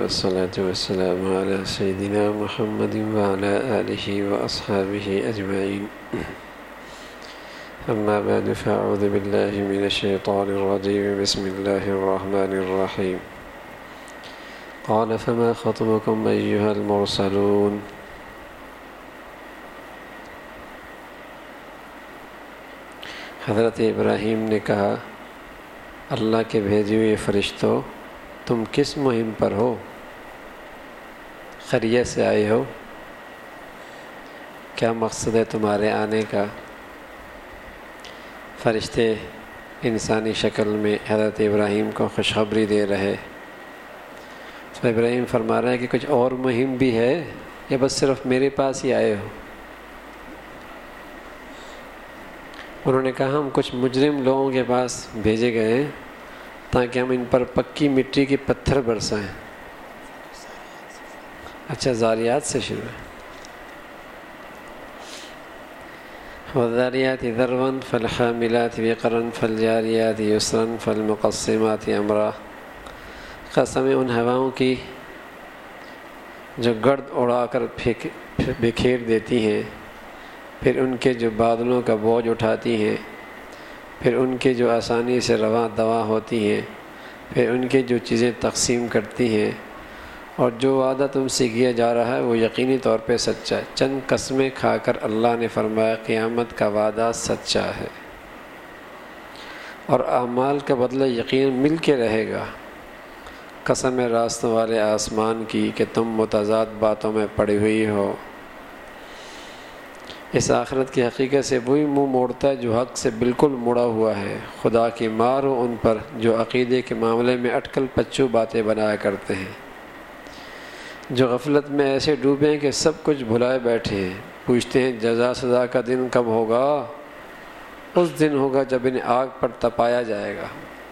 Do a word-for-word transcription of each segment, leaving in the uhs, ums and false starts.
والصلاة والسلام على سيدنا محمد وعلى آله وأصحابه أجمعين. أما بعد فأعوذ بالله من الشيطان الرجيم. بسم الله الرحمن الرحيم. قال فما خطبكم أيها المرسلون. حضرت ابراہیم نے کہا اللہ کے بھیجے ہوئے فرشتوں تم کس مہم پر ہو؟ خیریت سے آئے ہو؟ کیا مقصد ہے تمہارے آنے کا؟ فرشتے انسانی شکل میں حضرت ابراہیم کو خوشخبری دے رہے. تو ابراہیم فرما رہے ہیں کہ کچھ اور مہم بھی ہے یا بس صرف میرے پاس ہی آئے ہو؟ انہوں نے کہا ہم کچھ مجرم لوگوں کے پاس بھیجے گئے ہیں تاکہ ہم ان پر پکی مٹی کے پتھر برسائیں. اچھا زاریات سے شروع ہے. وَالذَّارِيَاتِ ذَرْوًا فَالْحَامِلَاتِ وِقْرًا فَالْجَارِيَاتِ يُسْرًا فَالْمُقَسِّمَاتِ أَمْرًا. قسم ان ہواؤں کی جو گرد اڑا کر پھینک بکھیر دیتی ہیں، پھر ان کے جو بادلوں کا بوجھ اٹھاتی ہیں، پھر ان کے جو آسانی سے رواں دواں ہوتی ہیں، پھر ان کے جو چیزیں تقسیم کرتی ہیں، اور جو وعدہ تم سے کیا جا رہا ہے وہ یقینی طور پہ سچا ہے. چند قسمیں کھا کر اللہ نے فرمایا قیامت کا وعدہ سچا ہے اور اعمال کا بدلہ یقین مل کے رہے گا. قسم ہے راستوں والے آسمان کی کہ تم متضاد باتوں میں پڑی ہوئی ہو. اس آخرت کی حقیقت سے وہی منہ موڑتا ہے جو حق سے بالکل مڑا ہوا ہے. خدا کی مار ہو ان پر جو عقیدے کے معاملے میں اٹکل پچو باتیں بنایا کرتے ہیں، جو غفلت میں ایسے ڈوبے ہیں کہ سب کچھ بھلائے بیٹھے ہیں. پوچھتے ہیں جزا سزا کا دن کب ہوگا؟ اس دن ہوگا جب انہیں آگ پر تپایا جائے گا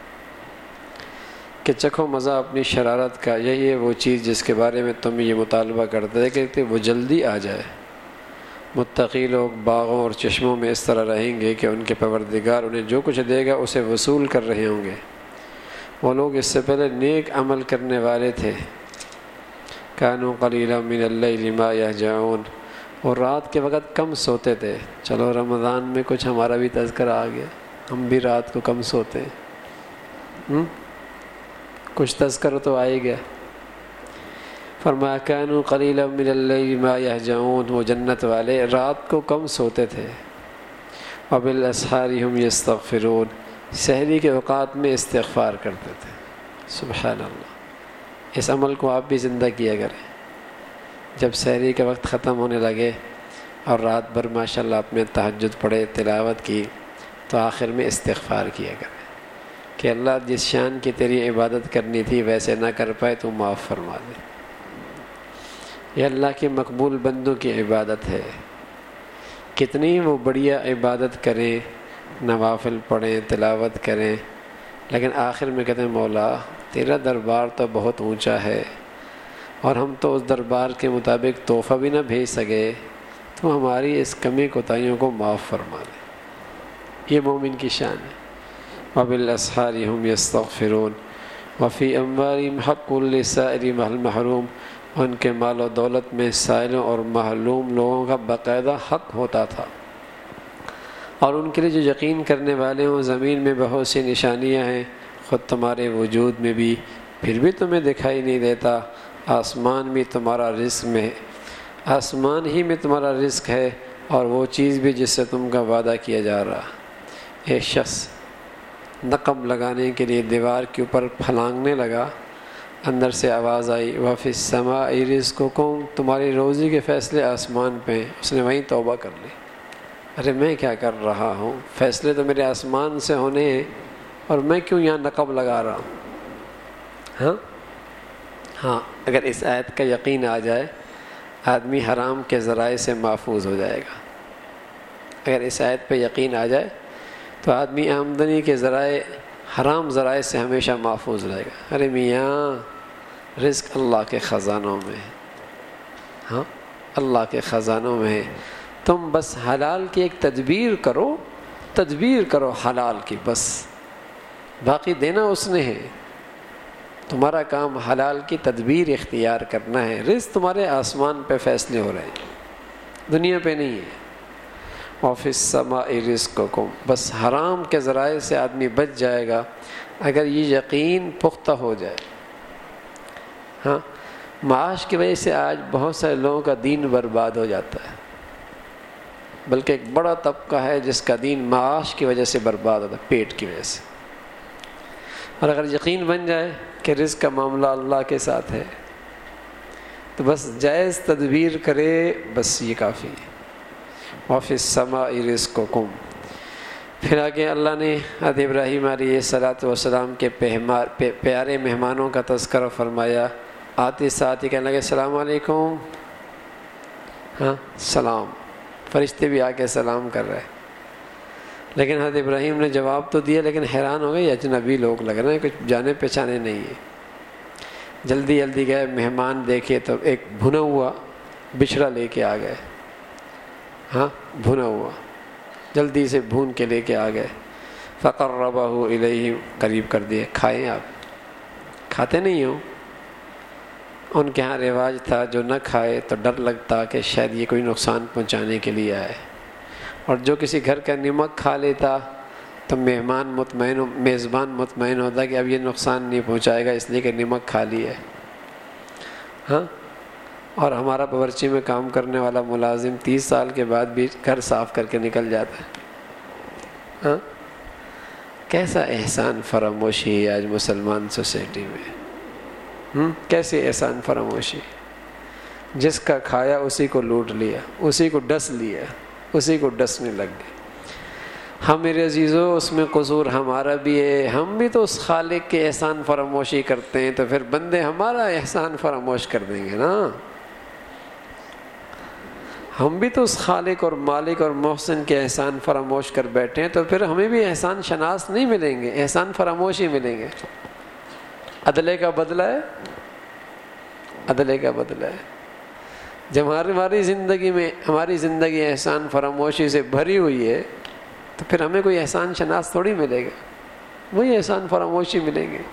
کہ چکھو مزہ اپنی شرارت کا. یہی ہے وہ چیز جس کے بارے میں تم یہ مطالبہ کرتے تھے کہ وہ جلدی آ جائے. متقی لوگ باغوں اور چشموں میں اس طرح رہیں گے کہ ان کے پروردگار انہیں جو کچھ دے گا اسے وصول کر رہے ہوں گے. وہ لوگ اس سے پہلے نیک عمل کرنے والے تھے. کانوا قلیلا من اللیل ما یہجعون. اور رات کے وقت کم سوتے تھے. چلو رمضان میں کچھ ہمارا بھی تذکرہ آ گیا، ہم بھی رات کو کم سوتے ہیں. کچھ تذکرہ تو آ ہی گیا. فرمایا کانوا قلیلا من اللیل ما یہجعون. وہ جنت والے رات کو کم سوتے تھے. وبالاسحار هم یستغفرون. سحری کے اوقات میں استغفار کرتے تھے. سبحان اللہ. اس عمل کو آپ بھی زندہ کیا کریں. جب سحری کا وقت ختم ہونے لگے اور رات بھر ماشاءاللہ آپ نے تہجد پڑھے، تلاوت کی، تو آخر میں استغفار کیا کریں کہ اللہ جس شان کی تیری عبادت کرنی تھی ویسے نہ کر پائے تو معاف فرما دے. یہ اللہ کے مقبول بندوں کی عبادت ہے. کتنی وہ بڑھیا عبادت کریں، نوافل پڑھیں، تلاوت کریں، لیکن آخر میں کہتے ہیں مولا تیرا دربار تو بہت اونچا ہے اور ہم تو اس دربار کے مطابق تحفہ بھی نہ بھیج سکے، تو ہماری اس کمی کوتاہیوں کو معاف فرما دے. یہ مومن کی شان ہے. وبالاسحار هم یستغفرون وفی اموالهم حق للسائل والمحروم. ان کے مال و دولت میں سائلوں اور محروم لوگوں کا باقاعدہ حق ہوتا تھا. اور ان کے لیے جو یقین کرنے والے ہوں زمین میں بہت سی نشانیاں ہیں، خود تمہارے وجود میں بھی، پھر بھی تمہیں دکھائی نہیں دیتا. آسمان بھی تمہارا رزق میں آسمان ہی میں تمہارا رزق ہے اور وہ چیز بھی جس سے تم کا وعدہ کیا جا رہا. ایک شخص نقب لگانے کے لیے دیوار کے اوپر پھلانگنے لگا. اندر سے آواز آئی وَفِي السَّمَاءِ رِزْقُكُمْ. تمہاری روزی کے فیصلے آسمان پہ. اس نے وہیں توبہ کر لی. ارے میں کیا کر رہا ہوں؟ فیصلے تو میرے آسمان سے ہونے ہیں اور میں کیوں یہاں نقب لگا رہا ہوں؟ ہاں ہاں اگر اس آیت کا یقین آ جائے آدمی حرام کے ذرائع سے محفوظ ہو جائے گا. اگر اس آیت پہ یقین آ جائے تو آدمی آمدنی کے ذرائع حرام ذرائع سے ہمیشہ محفوظ رہے گا. ارے میاں رزق اللہ کے خزانوں میں ہے. ہاں اللہ کے خزانوں میں ہے. تم بس حلال کی ایک تدبیر کرو، تدبیر کرو حلال کی، بس باقی دینا اس نے ہے. تمہارا کام حلال کی تدبیر اختیار کرنا ہے. رزق تمہارے آسمان پہ فیصلے ہو رہے ہیں، دنیا پہ نہیں ہے. وَفِي السَّمَاءِ رِزْقُكُمْ، بس حرام کے ذرائع سے آدمی بچ جائے گا اگر یہ یقین پختہ ہو جائے. ہاں، معاش کی وجہ سے آج بہت سارے لوگوں کا دین برباد ہو جاتا ہے، بلکہ ایک بڑا طبقہ ہے جس کا دین معاش کی وجہ سے برباد ہوتا ہے، پیٹ کی وجہ سے. اور اگر یقین بن جائے کہ رزق کا معاملہ اللہ کے ساتھ ہے تو بس جائز تدبیر کرے، بس یہ کافی ہے. وَفِي السَّمَاءِ رِزْقُكُمْ. پھر آگے اللہ نے حضرت ابراہیم علیہ الصلاۃ والسلام کے پیارے مہمانوں کا تذکرہ فرمایا. آتے ساتھ ہی کہنے لگے السلام علیکم. ہاں سلام، فرشتے بھی آ کے سلام کر رہے. لیکن حضرت ابراہیم نے جواب تو دیا، لیکن حیران ہو گئے، یہ اجنبی لوگ لگ رہے ہیں، کچھ جانے پہچانے نہیں ہیں. جلدی جلدی گئے، مہمان دیکھے تو ایک بھنا ہوا بچھڑا لے کے آ گئے. ہاں بھنا ہوا جلدی سے بھون کے لے کے آ گئے. فقربہ الیہم، قریب کر دیے. کھائیں، آپ کھاتے نہیں ہو؟ ان کے ہاں رواج تھا جو نہ کھائے تو ڈر لگتا کہ شاید یہ کوئی نقصان پہنچانے کے لیے آئے، اور جو کسی گھر کا نمک کھا لیتا تو مہمان مطمئن میزبان مطمئن ہوتا کہ اب یہ نقصان نہیں پہنچائے گا اس لیے کہ نمک کھا لی ہے. ہاں، اور ہمارا باورچی میں کام کرنے والا ملازم تیس سال کے بعد بھی گھر صاف کر کے نکل جاتا ہے. ہاں، کیسا احسان فراموشی ہے آج مسلمان سوسائٹی میں. ہم کیسی احسان فراموشی، جس کا کھایا اسی کو لوٹ لیا، اسی کو ڈس لیا، اسی کو ڈسنے لگ گئے. ہم میرے عزیزو اس میں قصور ہمارا بھی ہے. ہم بھی تو اس خالق کے احسان فراموشی کرتے ہیں، تو پھر بندے ہمارا احسان فراموش کر دیں گے نا. ہم بھی تو اس خالق اور مالک اور محسن کے احسان فراموش کر بیٹھے ہیں، تو پھر ہمیں بھی احسان شناس نہیں ملیں گے، احسان فراموش ہی ملیں گے. عدلے کا بدلہ ہے، عدلے کا بدلہ ہے. جب ہماری زندگی میں ہماری زندگی احسان فراموشی سے بھری ہوئی ہے تو پھر ہمیں کوئی احسان شناس تھوڑی ملے گا، وہی احسان فراموشی ملیں گے.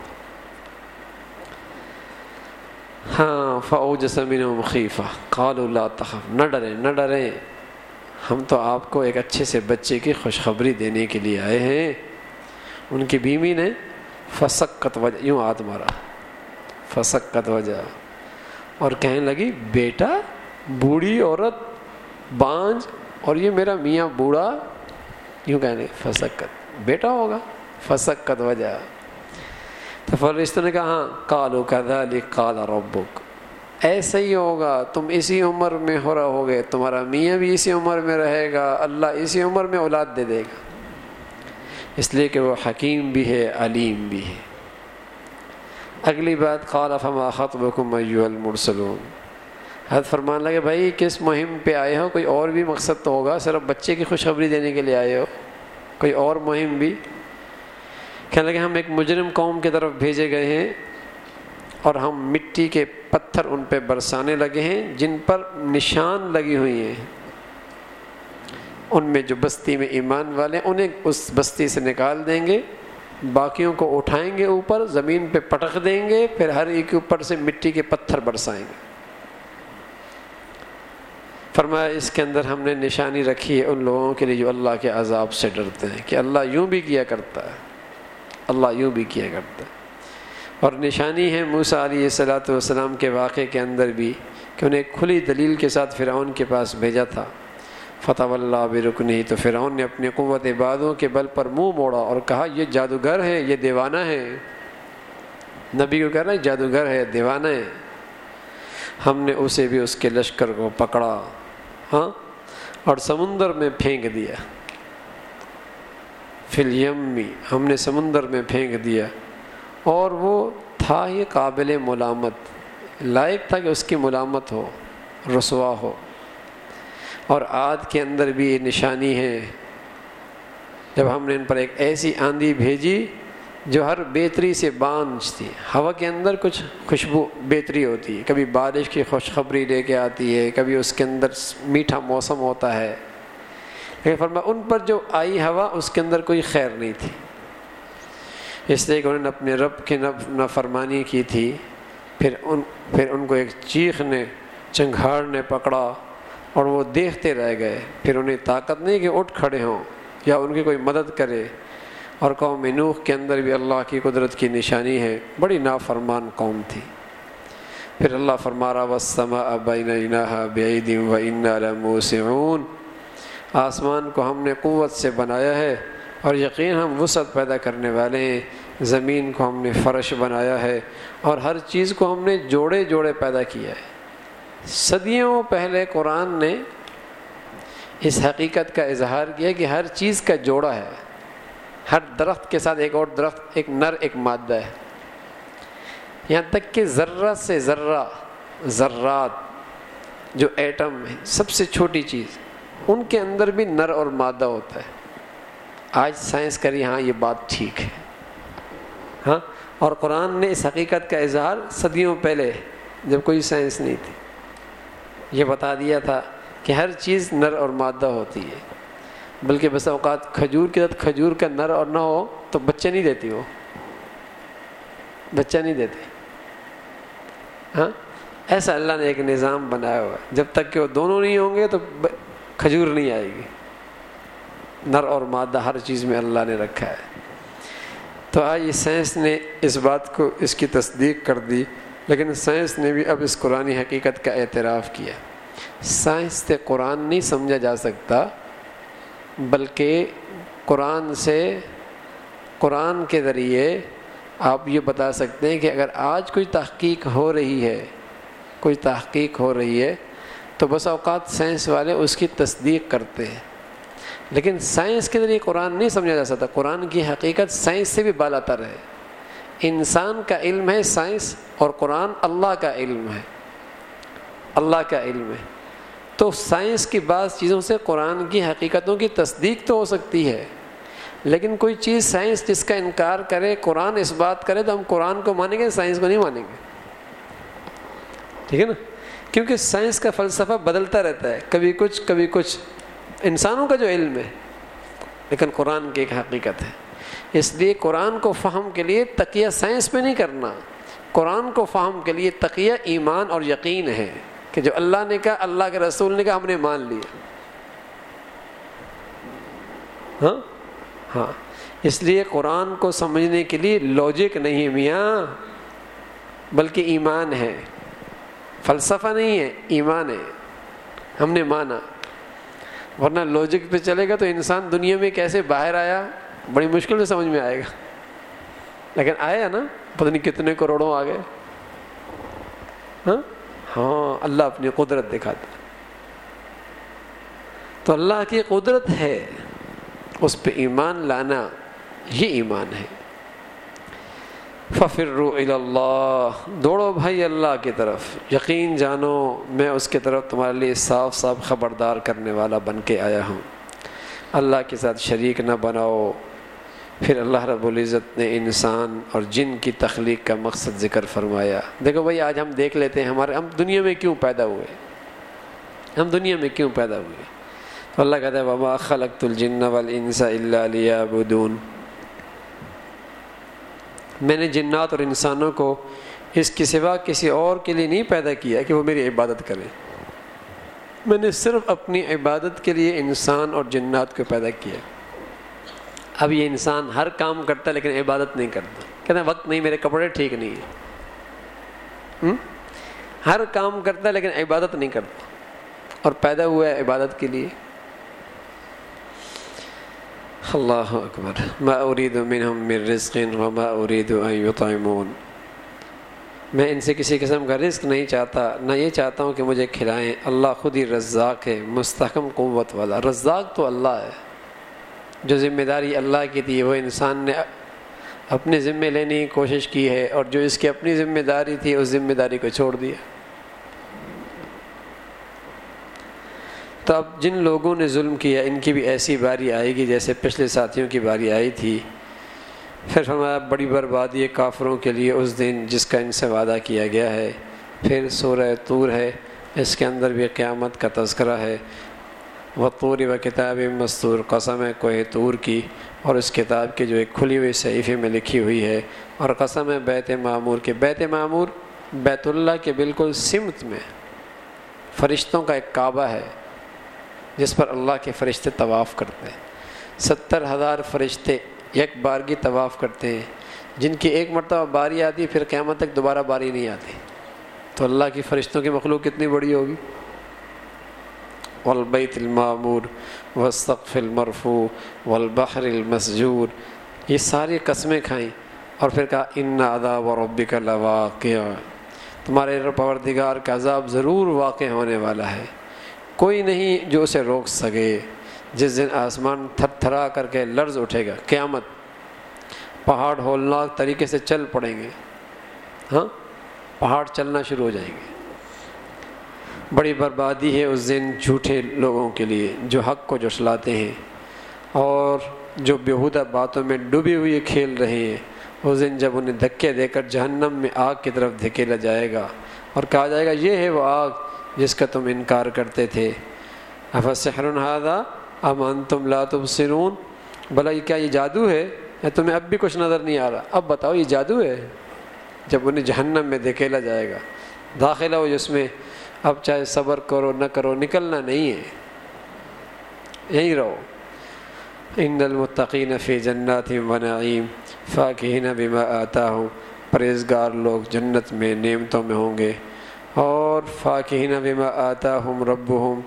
ہاں، فَأَوْجَسَ مِنْهُمْ خِیفَةً قَالُوا لَا تَخَفْ، نہ ڈریں نہ ڈریں، ہم تو آپ کو ایک اچھے سے بچے کی خوشخبری دینے کے لیے آئے ہیں. ان کی بیوی نے فسقت وجہ، یوں ہاتھ مارا، فسقت وجہ، اور کہنے لگی بیٹا، بوڑھی عورت، بانج، اور یہ میرا میاں بوڑھا، یوں کہنے فسقت، بیٹا ہوگا، فسقت وجہ. تو فرشتوں نے کہا ہاں، قالوا كذلك قال ربك، ایسا ہی ہوگا، تم اسی عمر میں ہو رہا ہوگے، تمہارا میاں بھی اسی عمر میں رہے گا، اللہ اسی عمر میں اولاد دے دے گا، اس لیے کہ وہ حکیم بھی ہے، علیم بھی ہے. اگلی بات، قال فما خطبكم ايها المرسلون، حضرت فرمان لگے بھائی کس مہم پہ آئے ہو؟ کوئی اور بھی مقصد تو ہوگا، صرف بچے کی خوشخبری دینے کے لیے آئے ہو؟ کوئی اور مہم بھی؟ کہنے لگے ہم ایک مجرم قوم کی طرف بھیجے گئے ہیں، اور ہم مٹی کے پتھر ان پہ برسانے لگے ہیں جن پر نشان لگی ہوئی ہیں. ان میں جو بستی میں ایمان والے انہیں اس بستی سے نکال دیں گے، باقیوں کو اٹھائیں گے اوپر، زمین پہ پٹک دیں گے، پھر ہر ایک کے اوپر سے مٹی کے پتھر برسائیں گے. فرمایا اس کے اندر ہم نے نشانی رکھی ہے ان لوگوں کے لیے جو اللہ کے عذاب سے ڈرتے ہیں، کہ اللہ یوں بھی کیا کرتا ہے، اللہ یوں بھی کیا کرتا ہے. اور نشانی ہے موسیٰ علیہ الصلوۃ والسلام کے واقعے کے اندر بھی، کہ انہیں ایک کھلی دلیل کے ساتھ فرعون کے پاس بھیجا تھا. فتولیٰ برکنہ، تو فرعون نے اپنی قوت بازوں کے بل پر منہ موڑا اور کہا یہ جادوگر ہے، یہ دیوانہ ہے. نبی کو کہہ رہا ہے جادوگر ہے، دیوانہ ہے. ہم نے اسے بھی اس کے لشکر کو پکڑا، ہاں، اور سمندر میں پھینک دیا. فی الیم، ہم نے سمندر میں پھینک دیا، اور وہ تھا یہ قابل ملامت، لائق تھا کہ اس کی ملامت ہو، رسوا ہو. اور عاد کے اندر بھی یہ نشانی ہے، جب ہم نے ان پر ایک ایسی آندھی بھیجی جو ہر بیتری سے بانجھ تھی. ہوا کے اندر کچھ خوشبو بیتری ہوتی ہے، کبھی بارش کی خوشخبری لے کے آتی ہے، کبھی اس کے اندر میٹھا موسم ہوتا ہے. لیکن فرمایا ان پر جو آئی ہوا اس کے اندر کوئی خیر نہیں تھی. اس لیے کہ انہوں نے اپنے رب کی نافرمانی کی تھی، پھر ان پھر ان کو ایک چیخ نے، چنگھاڑ نے پکڑا اور وہ دیکھتے رہ گئے، پھر انہیں طاقت نہیں کہ اٹھ کھڑے ہوں یا ان کی کوئی مدد کرے۔ اور قوم نوح کے اندر بھی اللہ کی قدرت کی نشانی ہے، بڑی نافرمان قوم تھی۔ پھر اللہ فرما رہا وَالسَّمَاءَ بَنَيْنَاهَا بِأَيْدٍ وَإِنَّا لَمُوسِعُونَ، آسمان کو ہم نے قوت سے بنایا ہے اور یقین ہم وسعت پیدا کرنے والے ہیں، زمین کو ہم نے فرش بنایا ہے اور ہر چیز کو ہم نے جوڑے جوڑے پیدا کیا ہے۔ صدیوں پہلے قرآن نے اس حقیقت کا اظہار کیا کہ ہر چیز کا جوڑا ہے، ہر درخت کے ساتھ ایک اور درخت، ایک نر ایک مادہ ہے، یہاں تک کہ ذرہ سے ذرہ، ذرات جو ایٹم ہے، سب سے چھوٹی چیز، ان کے اندر بھی نر اور مادہ ہوتا ہے۔ آج سائنس کری ہاں یہ بات ٹھیک ہے، ہاں، اور قرآن نے اس حقیقت کا اظہار صدیوں پہلے جب کوئی سائنس نہیں تھی یہ بتا دیا تھا کہ ہر چیز نر اور مادہ ہوتی ہے، بلکہ بس اوقات کھجور کے ساتھ کھجور کا نر اور نہ ہو تو بچے نہیں دیتی، وہ بچہ نہیں دیتی، ہاں، ایسا اللہ نے ایک نظام بنایا ہوا ہے، جب تک کہ وہ دونوں نہیں ہوں گے تو کھجور نہیں آئے گی۔ نر اور مادہ ہر چیز میں اللہ نے رکھا ہے۔ تو آج سائنس نے اس بات کو، اس کی تصدیق کر دی، لیکن سائنس نے بھی اب اس قرآنی حقیقت کا اعتراف کیا۔ سائنس سے قرآن نہیں سمجھا جا سکتا، بلکہ قرآن سے، قرآن کے ذریعے آپ یہ بتا سکتے ہیں کہ اگر آج کوئی تحقیق ہو رہی ہے، کوئی تحقیق ہو رہی ہے تو بس اوقات سائنس والے اس کی تصدیق کرتے ہیں، لیکن سائنس کے ذریعے قرآن نہیں سمجھا جا سکتا۔ قرآن کی حقیقت سائنس سے بھی بالا تر ہے۔ انسان کا علم ہے سائنس، اور قرآن اللہ کا علم ہے، اللہ کا علم ہے۔ تو سائنس کی بعض چیزوں سے قرآن کی حقیقتوں کی تصدیق تو ہو سکتی ہے، لیکن کوئی چیز سائنس جس کا انکار کرے، قرآن اس بات کرے تو ہم قرآن کو مانیں گے، سائنس کو نہیں مانیں گے، ٹھیک ہے نا؟ کیونکہ سائنس کا فلسفہ بدلتا رہتا ہے، کبھی کچھ کبھی کچھ، انسانوں کا جو علم ہے، لیکن قرآن کی ایک حقیقت ہے۔ اس لیے قرآن کو فہم کے لیے تقیہ سائنس پہ نہیں کرنا، قرآن کو فہم کے لیے تقیہ ایمان اور یقین ہے کہ جو اللہ نے کہا، اللہ کے رسول نے کہا، ہم نے مان لیا، ہاں ہاں۔ اس لیے قرآن کو سمجھنے کے لیے لاجک نہیں میاں، بلکہ ایمان ہے، فلسفہ نہیں ہے، ایمان ہے، ہم نے مانا۔ ورنہ لاجک پہ چلے گا تو انسان دنیا میں کیسے باہر آیا بڑی مشکل سے سمجھ میں آئے گا، لیکن آیا نا، پتہ نہیں کتنے کروڑوں آ گئے، ہاں ہاں، اللہ اپنی قدرت دکھاتا۔ تو اللہ کی قدرت ہے، اس پہ ایمان لانا، یہ ایمان ہے۔ فَفِرُّوا إِلَى اللَّهِ، دوڑو بھائی اللہ کی طرف، یقین جانو میں اس کی طرف تمہارے لیے صاف صاف خبردار کرنے والا بن کے آیا ہوں، اللہ کے ساتھ شریک نہ بناؤ۔ پھر اللہ رب العزت نے انسان اور جن کی تخلیق کا مقصد ذکر فرمایا۔ دیکھو بھائی، آج ہم دیکھ لیتے ہیں ہمارے ہم دنیا میں کیوں پیدا ہوئے، ہم دنیا میں کیوں پیدا ہوئے۔ تو اللہ کہتا ہے وَمَا خَلَقْتُ الْجِنَّ وَالْإِنسَ إِلَّا لِيَعْبُدُونَ، میں نے جنات اور انسانوں کو اس کے سوا کسی اور کے لیے نہیں پیدا کیا کہ وہ میری عبادت کریں، میں نے صرف اپنی عبادت کے لیے انسان اور جنات کو پیدا کیا۔ اب یہ انسان ہر کام کرتا ہے لیکن عبادت نہیں کرتا، کہتا ہے وقت نہیں، میرے کپڑے ٹھیک نہیں ہیں، ہر کام کرتا ہے لیکن عبادت نہیں کرتا، اور پیدا ہوا ہے عبادت کے لیے۔ اللہ اکبر، ما اريد منهم من رزق وما اريد ان يطعمون، میں ان سے کسی قسم کا رزق نہیں چاہتا، نہ یہ چاہتا ہوں کہ مجھے کھلائیں۔ اللہ خود ہی رزاق ہے، مستحکم قوت والا۔ رزاق تو اللہ ہے، جو ذمہ داری اللہ کی تھی وہ انسان نے اپنے ذمے لینے کی کوشش کی ہے، اور جو اس کی اپنی ذمہ داری تھی اس ذمہ داری کو چھوڑ دیا۔ تو اب جن لوگوں نے ظلم کیا ان کی بھی ایسی باری آئے گی جیسے پچھلے ساتھیوں کی باری آئی تھی۔ پھر فرمایا بڑی بربادی ہے کافروں کے لیے اس دن جس کا ان سے وعدہ کیا گیا ہے۔ پھر سورہ طور ہے، اس کے اندر بھی قیامت کا تذکرہ ہے، وطور و کتاب مستور، قسم ہے کوہ طور کی اور اس کتاب کی جو ایک کھلی ہوئی صحیفے میں لکھی ہوئی ہے، اور قسم ہے بیت معمور کے۔ بیت معمور بیت اللہ کے بالکل سمت میں فرشتوں کا ایک کعبہ ہے جس پر اللہ کے فرشتے طواف کرتے ہیں۔ ستر ہزار فرشتے یک بارگی طواف کرتے ہیں، جن کی ایک مرتبہ باری آتی پھر قیامت تک دوبارہ باری نہیں آتی۔ تو اللہ کی فرشتوں کی مخلوق کتنی بڑی ہوگی۔ والبیت المعمور والسقف المرفوع والبحر المسجور، یہ ساری قسمیں کھائیں اور پھر کہا ان عذاب ربک لواقع، تمہارے پروردگار کا عذاب ضرور واقع ہونے والا ہے، کوئی نہیں جو اسے روک سکے۔ جس دن آسمان تھر تھرا کر کے لرز اٹھے گا، قیامت، پہاڑ ہولناک طریقے سے چل پڑیں گے، ہاں پہاڑ چلنا شروع ہو جائیں گے۔ بڑی بربادی ہے اس دن جھوٹے لوگوں کے لیے جو حق کو جھٹلاتے ہیں اور جو بیہودہ باتوں میں ڈوبے ہوئے کھیل رہے ہیں۔ اس دن جب انہیں دھکے دے کر جہنم میں آگ کی طرف دھکیلا جائے گا اور کہا جائے گا یہ ہے وہ آگ جس کا تم انکار کرتے تھے۔ افسحر ھذا ام انتم لا تبصرون، بھلا یہ کیا یہ جادو ہے یا تمہیں اب بھی کچھ نظر نہیں آ رہا؟ اب بتاؤ یہ جادو ہے؟ جب انہیں جہنم میں دھکیلا جائے گا، داخلہ ہو جس میں، اب چاہے صبر کرو نہ کرو نکلنا نہیں ہے، یہیں رہو۔ ان المتقین فی جنات و نعیم فاکہین بما آتاہم، پرہیزگار لوگ جنت میں نعمتوں میں ہوں گے، اور فاکہین بما آتاہم ربہم،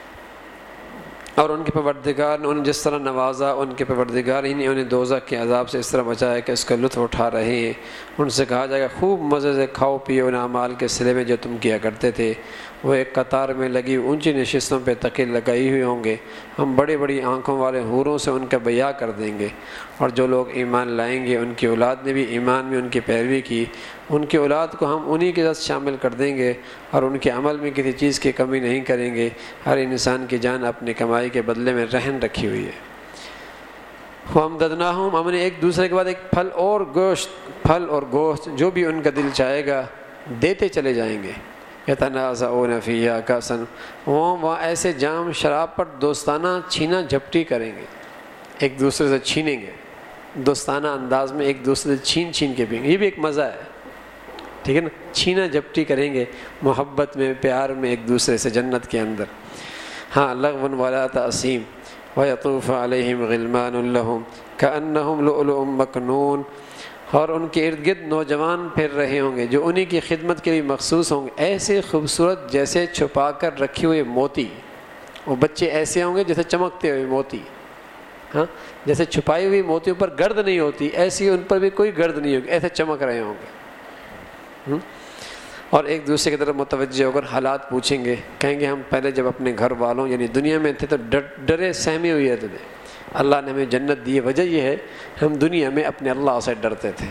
اور ان کے پروردگار نے انہیں جس طرح نوازا، ان کے پروردگار ہی نے انہیں دوزخ کے عذاب سے اس طرح بچایا کہ اس کا لطف اٹھا رہے ہیں۔ ان سے کہا جائے گا خوب مزے سے کھاؤ پیو ان اعمال کے صلے میں جو تم کیا کرتے تھے۔ وہ ایک قطار میں لگی اونچی نشستوں پہ تکیے لگائی ہوئے ہوں گے، ہم بڑی بڑی آنکھوں والے حوروں سے ان کا بیاہ کر دیں گے۔ اور جو لوگ ایمان لائیں گے ان کی اولاد نے بھی ایمان میں ان کی پیروی کی، ان کی اولاد کو ہم انہی کے ساتھ شامل کر دیں گے اور ان کے عمل میں کسی چیز کی کمی نہیں کریں گے۔ ہر انسان کی جان اپنی کمائی کے بدلے میں رہن رکھی ہوئی ہے۔ وَأَمْدَدْنَاهُمْ، ہم نے ایک دوسرے کے بعد ایک پھل اور گوشت پھل اور گوشت جو بھی ان کا دل چاہے گا دیتے چلے جائیں گے۔ يَتَنَازَعُونَ فِيهَا كَأْسًا، وہ وہاں ایسے جام شراب پر دوستانہ چھینا جھپٹی کریں گے، ایک دوسرے سے چھینیں گے، دوستانہ انداز میں ایک دوسرے سے چھین چھین کے پئیں گے۔ یہ بھی ایک مزہ ہے، ٹھیک ہے نا، چھینا جھپٹی کریں گے محبت میں پیار میں ایک دوسرے سے جنت کے اندر۔ ہاں لغو ولا تأثیم وَيَطُوفُ عَلَيْهِمْ غِلْمَانٌ لَهُمْ كَأَنَّهُمْ لُؤْلُؤٌ مَّكْنُونٌ، اور ان کے ارد گرد نوجوان پھر رہے ہوں گے جو انہی کی خدمت کے لیے مخصوص ہوں گے، ایسے خوبصورت جیسے چھپا کر رکھے ہوئے موتی۔ وہ بچے ایسے ہوں گے جیسے چمکتے ہوئے موتی، ہاں جیسے چھپائی ہوئی موتیوں پر گرد نہیں ہوتی ایسی ان پر بھی کوئی گرد نہیں ہوگی، ایسے چمک رہے ہوں گے۔ اور ایک دوسرے کی طرف متوجہ ہو کر حالات پوچھیں گے، کہیں گے ہم پہلے جب اپنے گھر والوں یعنی دنیا میں تھے تو ڈرے سہمے ہوئے تھے، اللہ نے ہمیں جنت دی ہے، وجہ یہ ہے ہم دنیا میں اپنے اللہ سے ڈرتے تھے۔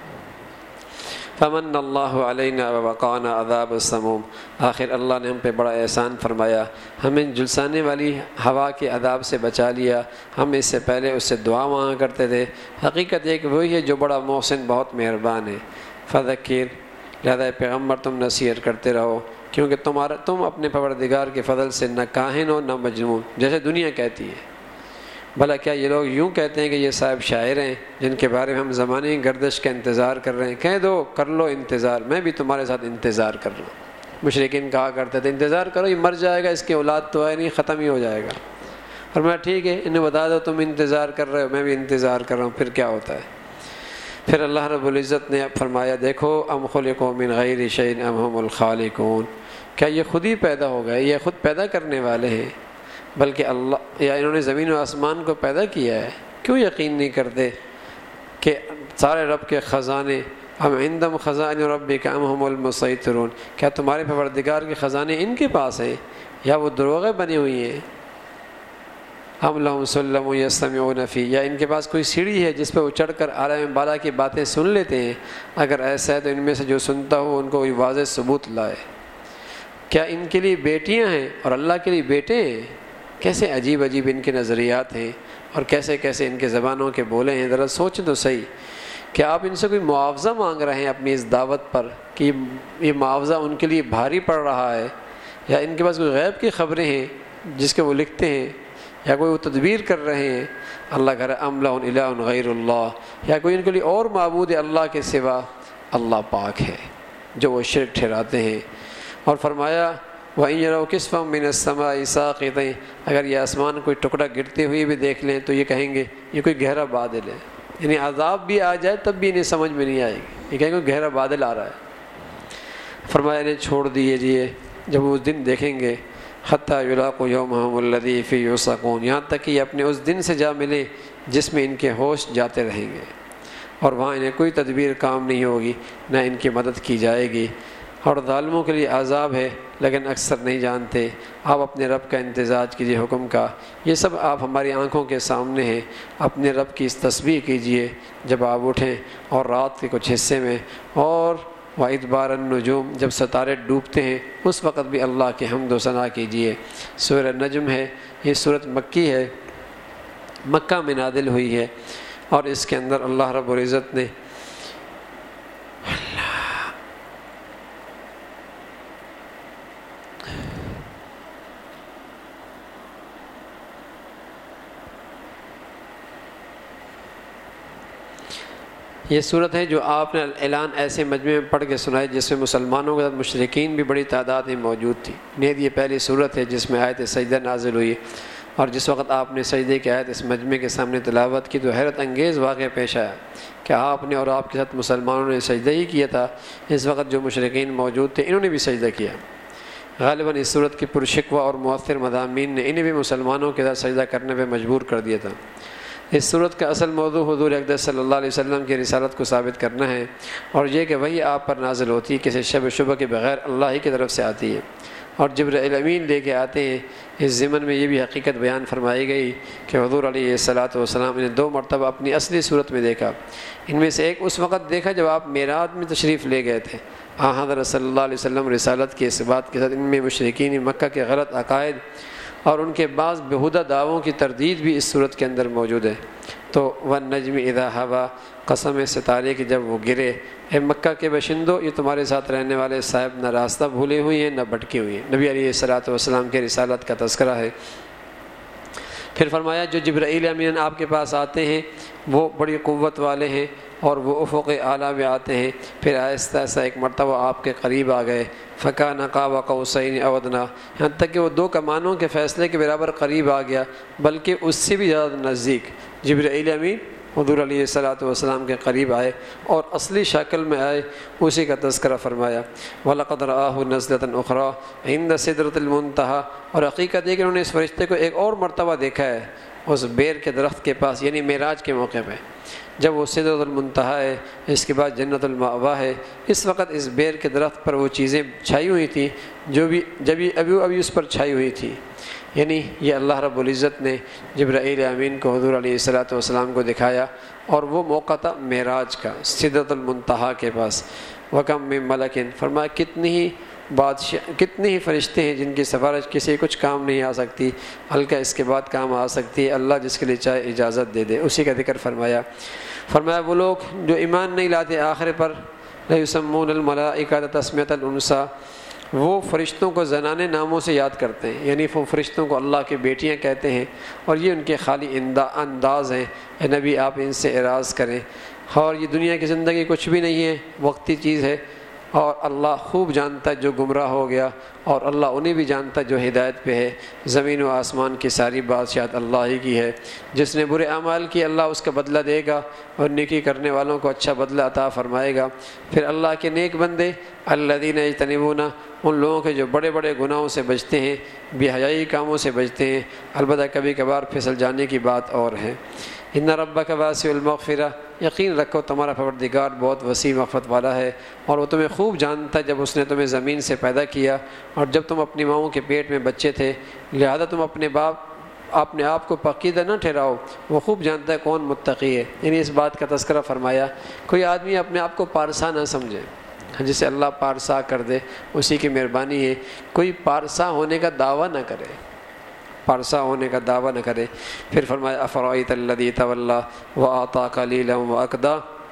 فمن اللہ علینا ووقانا عذاب السموم، آخر اللہ نے ہم پہ بڑا احسان فرمایا، ہمیں جلسانے والی ہوا کے عذاب سے بچا لیا۔ ہم اس سے پہلے اس سے دعا مانگا کرتے تھے، حقیقت ایک وہی ہے جو بڑا محسن بہت مہربان ہے۔ فذکر، لہذا پیغمبر تم نصیحت کرتے رہو، کیونکہ تمہارا تم اپنے پروردگار کے فضل سے نہ کاہن ہو نہ مجنون جیسے دنیا کہتی ہے۔ بھلا کیا یہ لوگ یوں کہتے ہیں کہ یہ صاحب شاعر ہیں جن کے بارے میں ہم زمانے کی گردش کا انتظار کر رہے ہیں؟ کہہ دو کر لو انتظار، میں بھی تمہارے ساتھ انتظار کر رہا ہوں۔ مشرکین کہا کرتے تھے انتظار کرو، یہ مر جائے گا، اس کی اولاد تو ہے نہیں، ختم ہی ہو جائے گا۔ فرمایا ٹھیک ہے انہیں بتا دو تم انتظار کر رہے ہو، میں بھی انتظار کر رہا ہوں، پھر کیا ہوتا ہے۔ پھر اللہ رب العزت نے فرمایا دیکھو ام خلقوا من غیر شیء ام هم الخالقون، کیا یہ خود ہی پیدا ہو گئے، یہ خود پیدا کرنے والے ہیں، بلکہ اللہ یا انہوں نے زمین و آسمان کو پیدا کیا ہے؟ کیوں یقین نہیں کرتے کہ سارے رب کے خزانے، ام عندهم خزائن ربک ام هم المسیطرون، کیا تمہارے پروردگار کے خزانے ان کے پاس ہیں یا وہ دروغے بنے ہوئی ہیں؟ ام لہم سلم یستمعون فی، یا ان کے پاس کوئی سیڑھی ہے جس پہ وہ چڑھ کر عالم بالا کی باتیں سن لیتے ہیں؟ اگر ایسا ہے تو ان میں سے جو سنتا ہو ان کو کوئی واضح ثبوت لائے۔ کیا ان کے لیے بیٹیاں ہیں اور اللہ کے لیے بیٹے ہیں؟ کیسے عجیب عجیب ان کے نظریات ہیں اور کیسے کیسے ان کے زبانوں کے بولے ہیں، ذرا سوچیں تو صحیح۔ کیا آپ ان سے کوئی معاوضہ مانگ رہے ہیں اپنی اس دعوت پر کہ یہ معاوضہ ان کے لیے بھاری پڑ رہا ہے، یا ان کے پاس کوئی غیب کی خبریں ہیں جس کے وہ لکھتے ہیں یا کوئی وہ تدبیر کر رہے ہیں، اللہ کہہ رہا ہے ام لہم الہ غیر اللہ، یا کوئی ان کے لیے اور معبود اللہ کے سوا، اللہ پاک ہے جو وہ شرک ٹھہراتے ہیں۔ اور فرمایا وَإِن يَرَوْا كِسْفًا مِّنَ السَّمَاءِ سَاقِطًا، اگر یہ آسمان کوئی ٹکڑا گرتے ہوئے بھی دیکھ لیں تو یہ کہیں گے یہ کوئی گہرا بادل ہے، یعنی عذاب بھی آ جائے تب بھی انہیں سمجھ میں نہیں آئے گی، یہ کہیں گے گہرا بادل آ رہا ہے۔ فرمایا انہیں چھوڑ دیجیے جب وہ اس دن دیکھیں گے، حتیٰ یلاقوا یومہم الذی فیہ یوثقون، یہاں تک کہ یہ اپنے اس دن سے جا ملیں جس میں ان کے ہوش جاتے رہیں گے، اور وہاں انہیں کوئی تدبیر کام نہیں ہوگی، نہ ان کی مدد کی جائے گی۔ اور ظالموں کے لیے عذاب ہے لیکن اکثر نہیں جانتے۔ آپ اپنے رب کا انتظار کیجیے حکم کا، یہ سب آپ ہماری آنکھوں کے سامنے ہیں۔ اپنے رب کی اس تسبیح کیجیے جب آپ اٹھیں اور رات کے کچھ حصے میں، اور وَإِدْبَارَ النُّجُومِ، جب ستارے ڈوبتے ہیں اس وقت بھی اللہ کی حمد و ثنا کیجیے۔ سورہ نجم ہے، یہ سورت مکی ہے، مکہ میں نازل ہوئی ہے، اور اس کے اندر اللہ رب العزت نے یہ صورت ہے جو آپ نے اعلان ایسے مجمع میں پڑھ کے سنائی جس میں مسلمانوں کے ساتھ مشرکین بھی بڑی تعداد میں موجود تھی۔ نیز یہ پہلی صورت ہے جس میں آیت سجدہ نازل ہوئی، اور جس وقت آپ نے سجدے کی آیت اس مجمع کے سامنے تلاوت کی تو حیرت انگیز واقعہ پیش آیا کہ آپ نے اور آپ کے ساتھ مسلمانوں نے سجدہ ہی کیا تھا۔ اس وقت جو مشرکین موجود تھے انہوں نے بھی سجدہ کیا۔ غالباً اس صورت کی پرشکوہ اور مؤثر مضامین نے انہیں بھی مسلمانوں کے ساتھ سجدہ کرنے پہ مجبور کر دیا تھا۔ اس صورت کا اصل موضوع حضور اقدس صلی اللہ علیہ وسلم کی رسالت کو ثابت کرنا ہے، اور یہ کہ وہی آپ پر نازل ہوتی ہے، کسی شک و شبہ کے بغیر اللہ ہی کی طرف سے آتی ہے، اور جبرائیل امین لے کے آتے ہیں۔ اس ضمن میں یہ بھی حقیقت بیان فرمائی گئی کہ حضور علیہ الصلاۃ والسلام نے دو مرتبہ اپنی اصلی صورت میں دیکھا۔ ان میں سے ایک اس وقت دیکھا جب آپ معراج میں تشریف لے گئے تھے۔ آن حضرت صلی اللہ علیہ وسلم رسالت کے اس بات کے ساتھ ان میں مشرکین مکہ کے غلط عقائد اور ان کے بعض بیہودہ دعووں کی تردید بھی اس صورت کے اندر موجود ہے۔ تو والنجم اذا ہوا، قسم ستارے کی جب وہ گرے، اے مکہ کے باشندوں یہ تمہارے ساتھ رہنے والے صاحب نہ راستہ بھولے ہوئے ہیں نہ بھٹکے ہوئے ہیں۔ نبی علیہ الصلوۃ والسلام کے رسالت کا تذکرہ ہے۔ پھر فرمایا جو جبرائیل امین آپ کے پاس آتے ہیں وہ بڑی قوت والے ہیں اور وہ افق اعلیٰ میں آتے ہیں۔ پھر آہستہ آہستہ ایک مرتبہ آپ کے قریب آ گئے، فکان قاب قوسین او ادنیٰ، یہاں تک کہ وہ دو کمانوں کے فیصلے کے برابر قریب آ گیا، بلکہ اس سے بھی زیادہ نزدیک۔ جبرائیل امین حضور علیہ الصلوۃ والسلام کے قریب آئے اور اصلی شکل میں آئے، اسی کا تذکرہ فرمایا۔ وَلَقَدْ رَآهُ نَزْلَةً أُخْرَىٰ عِندَ سِدْرَةِ الْمُنتَهَىٰ، اور حقیقت ہے کہ انہوں نے اس فرشتے کو ایک اور مرتبہ دیکھا ہے اس بیر کے درخت کے پاس، یعنی معراج کے موقع پہ جب وہ سدرۃ المنتہا ہے، اس کے بعد جنت المأوا ہے۔ اس وقت اس بیر کے درخت پر وہ چیزیں چھائی ہوئی تھیں جو بھی جب ابھی ابھی اس پر چھائی ہوئی تھی، یعنی یہ اللہ رب العزت نے جبرائیل امین کو حضور علیہ الصلوۃ والسلام کو دکھایا، اور وہ موقع تھا معراج کا سدرۃ المنتہا کے پاس۔ وَكَم مِّن مَلَكٍ، فرمایا کتنی ہی بادشاہ کتنے ہی فرشتے ہیں جن کی سفارش کسی کچھ کام نہیں آ سکتی، ہلکا اس کے بعد کام آ سکتی ہے، اللہ جس کے لیے چاہے اجازت دے دے۔ اسی کا ذکر فرمایا فرمایا وہ لوگ جو ایمان نہیں لاتے آخر پر، لَيُسَمُّونَ الْمَلَائِكَةَ تَسْمِيَةَ الْأُنثىٰ، وہ فرشتوں کو زنانے ناموں سے یاد کرتے ہیں، یعنی وہ فرشتوں کو اللہ کی بیٹیاں کہتے ہیں، اور یہ ان کے خالی انداز ہیں۔ اے نبی آپ ان سے اعراض کریں، اور یہ دنیا کی زندگی کچھ بھی نہیں ہے، وقتی چیز ہے، اور اللہ خوب جانتا ہے جو گمراہ ہو گیا، اور اللہ انہیں بھی جانتا ہے جو ہدایت پہ ہے۔ زمین و آسمان کی ساری بادشاہت اللہ ہی کی ہے، جس نے برے اعمال کی اللہ اس کا بدلہ دے گا، اور نیکی کرنے والوں کو اچھا بدلہ عطا فرمائے گا۔ پھر اللہ کے نیک بندے الذین یجتنبون، ان لوگوں کے جو بڑے بڑے گناہوں سے بچتے ہیں، بے حیائی کاموں سے بچتے ہیں، البتہ کبھی کبھار پھسل جانے کی بات اور ہے۔ ان ربک واسع المغفرہ، یقین رکھو تمہارا پروردگار بہت وسیع مغفرت والا ہے، اور وہ تمہیں خوب جانتا ہے جب اس نے تمہیں زمین سے پیدا کیا اور جب تم اپنی ماؤں کے پیٹ میں بچے تھے، لہذا تم اپنے باپ اپنے آپ کو پقیدہ نہ ٹھہراؤ، وہ خوب جانتا ہے کون متقی ہے۔ یعنی اس بات کا تذکرہ فرمایا کوئی آدمی اپنے آپ کو پارسا نہ سمجھے، جسے اللہ پارسا کر دے اسی کی مہربانی ہے، کوئی پارسا ہونے کا دعویٰ نہ کرے، پارسا ہونے کا دعویٰ نہ کرے۔ پھر فرمایا افرأیت الذی تولی وآتی قلیلا وأکدی،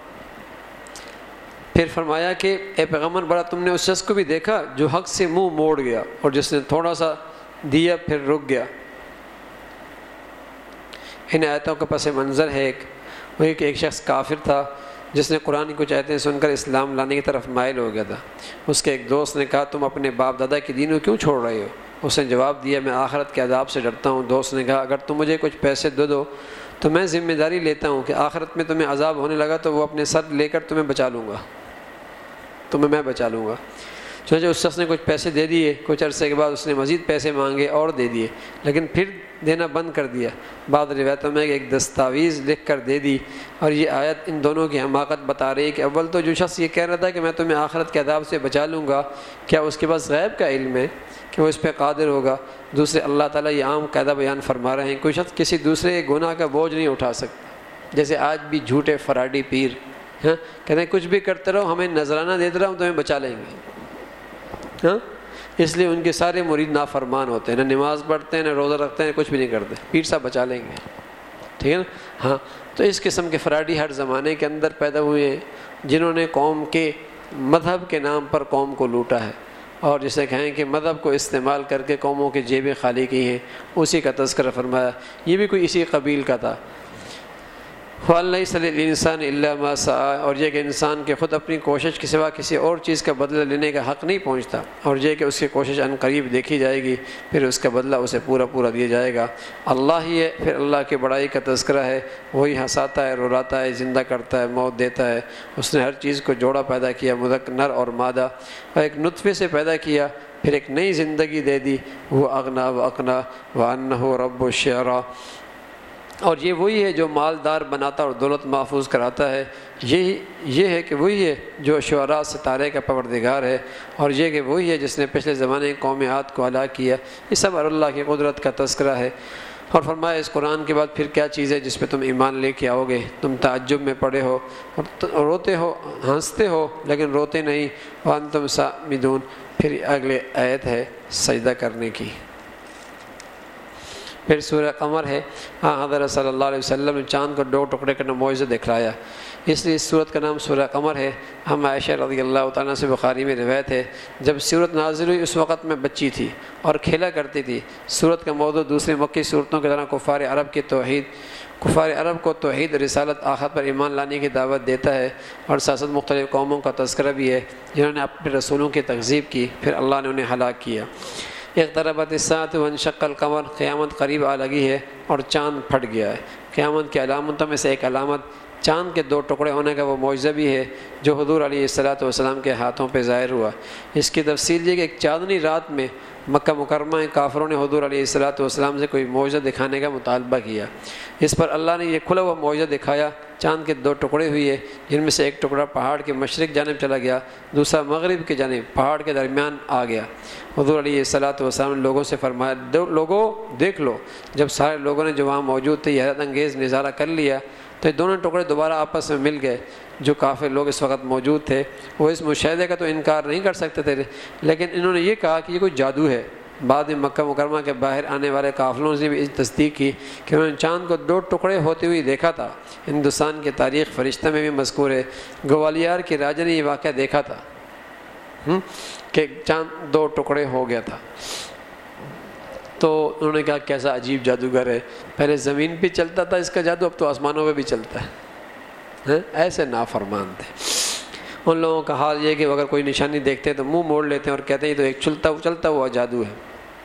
پھر فرمایا کہ اے پیغمبر بڑا تم نے اس شخص کو بھی دیکھا جو حق سے منہ موڑ گیا اور جس نے تھوڑا سا دیا پھر رک گیا۔ ان آیتوں کا پس منظر ہے ایک وہ کہ ایک شخص کافر تھا جس نے قرآن کی کچھ آیتیں سن کر اسلام لانے کی طرف مائل ہو گیا تھا۔ اس کے ایک دوست نے کہا تم اپنے باپ دادا کے دین کو کیوں چھوڑ رہے ہو؟ اس نے جواب دیا میں آخرت کے عذاب سے ڈرتا ہوں۔ دوست نے کہا اگر تم مجھے کچھ پیسے دے دو تو میں ذمہ داری لیتا ہوں کہ آخرت میں تمہیں عذاب ہونے لگا تو وہ اپنے سر لے کر تمہیں بچا لوں گا تمہیں میں بچا لوں گا۔ چنانچہ اس شخص نے کچھ پیسے دے دیے۔ کچھ عرصے کے بعد اس نے مزید پیسے مانگے اور دے دیے، لیکن پھر دینا بند کر دیا۔ بعض روایتوں میں ایک دستاویز لکھ کر دے دی، اور یہ آیت ان دونوں کی حماقت بتا رہی ہے کہ اول تو جو شخص یہ کہہ رہا تھا کہ میں تمہیں آخرت کے عذاب سے بچا لوں گا، کیا اس کے پاس غیب کا علم ہے کہ وہ اس پہ قادر ہوگا؟ دوسرے اللہ تعالیٰ یہ عام قاعدہ بیان فرما رہے ہیں کوئی شخص کسی دوسرے گناہ کا بوجھ نہیں اٹھا سکتا۔ جیسے آج بھی جھوٹے فراڈی پیر ہاں کہتے ہیں کچھ بھی کرتے رہو، ہمیں نذرانہ دیتے رہو، ہم تمہیں بچا لیں گے۔ ہاں اس لیے ان کے سارے مرید نافرمان ہوتے ہیں، نہ نماز پڑھتے ہیں، نہ روزہ رکھتے ہیں، کچھ بھی نہیں کرتے، پیر صاحب بچا لیں گے، ٹھیک ہے نا۔ ہاں تو اس قسم کے فراڈی ہر زمانے کے اندر پیدا ہوئے ہیں جنہوں نے قوم کے مذہب کے نام پر قوم کو لوٹا ہے، اور جسے کہیں کہ مذہب کو استعمال کر کے قوموں کی جیبیں خالی کی ہیں، اسی کا تذکرہ فرمایا۔ یہ بھی کوئی اسی قبیل کا تھا۔ وَلَيْسَ لِلْإِنسَانِ إِلَّا مَا سَعَىٰ، اور یہ کہ انسان کے خود اپنی کوشش کے سوا کسی اور چیز کا بدلہ لینے کا حق نہیں پہنچتا، اور یہ کہ اس کی کوشش ان قریب دیکھی جائے گی، پھر اس کا بدلہ اسے پورا پورا دیا جائے گا۔ اللہ ہی ہے، پھر اللہ کی بڑائی کا تذکرہ ہے، وہی ہنساتا ہے، رلاتا ہے، زندہ کرتا ہے، موت دیتا ہے۔ اس نے ہر چیز کو جوڑا پیدا کیا، مذکر نر اور مادہ، اور ایک نطفے سے پیدا کیا، پھر ایک نئی زندگی دے دی۔ وہ اغنا و اقنا وانہ رب الشعراء، اور یہ وہی ہے جو مالدار بناتا اور دولت محفوظ کراتا ہے۔ یہی یہ ہے کہ وہی ہے جو شعراء ستارے کا پروردگار ہے، اور یہ کہ وہی ہے جس نے پچھلے زمانے قوم عاد کو ہلاک کیا۔ یہ سب اللہ کی قدرت کا تذکرہ ہے۔ اور فرمایا اس قرآن کے بعد پھر کیا چیز ہے جس پہ تم ایمان لے کے آؤ گے؟ تم تعجب میں پڑے ہو اور روتے ہو، ہنستے ہو لیکن روتے نہیں۔ وانتم سامدون، پھر اگلے آیت ہے سجدہ کرنے کی۔ پھر سورہ قمر ہے۔ ہاں حضرت صلی اللہ علیہ وسلم نے چاند کو دو ٹکڑے کرنا معجزہ دکھلایا، اس لیے اس سورت کا نام سورہ قمر ہے۔ ہم عائشہ رضی اللہ تعالیٰ سے بخاری میں روایت ہے جب سورت نازل ہوئی اس وقت میں بچی تھی اور کھیلا کرتی تھی۔ سورت کا موضوع دوسری مکی صورتوں کی طرح کفار عرب کی توحید کفار عرب کو توحید رسالت آخرت پر ایمان لانے کی دعوت دیتا ہے، اور ساتھ مختلف قوموں کا تذکرہ بھی ہے جنہوں نے اپنے رسولوں کی تکذیب کی، پھر اللہ نے انہیں ہلاک کیا۔ اقتربت الساعة وانشق القمر، قیامت قریب آ لگی ہے اور چاند پھٹ گیا ہے۔ قیامت کی علامتوں میں سے ایک علامت چاند کے دو ٹکڑے ہونے کا وہ معجزہ بھی ہے جو حضور علیہ الصلاۃ والسلام کے ہاتھوں پہ ظاہر ہوا۔ اس کی تفصیل یہ کہ ایک چاندنی رات میں مکہ مکرمہ کافروں نے حضور علیہ الصلاۃ والسلام سے کوئی معجزہ دکھانے کا مطالبہ کیا۔ اس پر اللہ نے یہ کھلا ہوا معجزہ دکھایا۔ چاند کے دو ٹکڑے ہوئے جن میں سے ایک ٹکڑا پہاڑ کے مشرق جانب چلا گیا، دوسرا مغرب کی جانب پہاڑ کے درمیان آ گیا۔ حضور علیہ الصلاۃ والسلام نے لوگوں سے فرمایا لوگوں دیکھ لو۔ جب سارے لوگوں نے جو وہاں موجود تھے یہ حیرت انگیز نظارہ کر لیا تو یہ دونوں ٹکڑے دوبارہ آپس میں مل گئے۔ جو کافر لوگ اس وقت موجود تھے وہ اس مشاہدے کا تو انکار نہیں کر سکتے تھے، لیکن انہوں نے یہ کہا کہ یہ کوئی جادو ہے۔ بعد میں مکہ مکرمہ کے باہر آنے والے قافلوں نے بھی اس تصدیق کی کہ انہوں نے چاند کو دو ٹکڑے ہوتے ہوئے دیکھا تھا۔ ہندوستان کی تاریخ فرشتہ میں بھی مذکور ہے، گوالیار کے راجہ نے یہ واقعہ دیکھا تھا کہ چاند دو ٹکڑے ہو گیا تھا۔ تو انہوں نے کہا کیسا عجیب جادوگر ہے، پہلے زمین پہ چلتا تھا اس کا جادو، اب تو آسمانوں پہ بھی چلتا ہے۔ ایسے نافرمان تھے۔ ان لوگوں کا حال یہ کہ اگر کوئی نشانی دیکھتے ہیں تو منہ موڑ لیتے ہیں اور کہتے ہیں تو ایک چلتا چلتا ہوا جادو ہے۔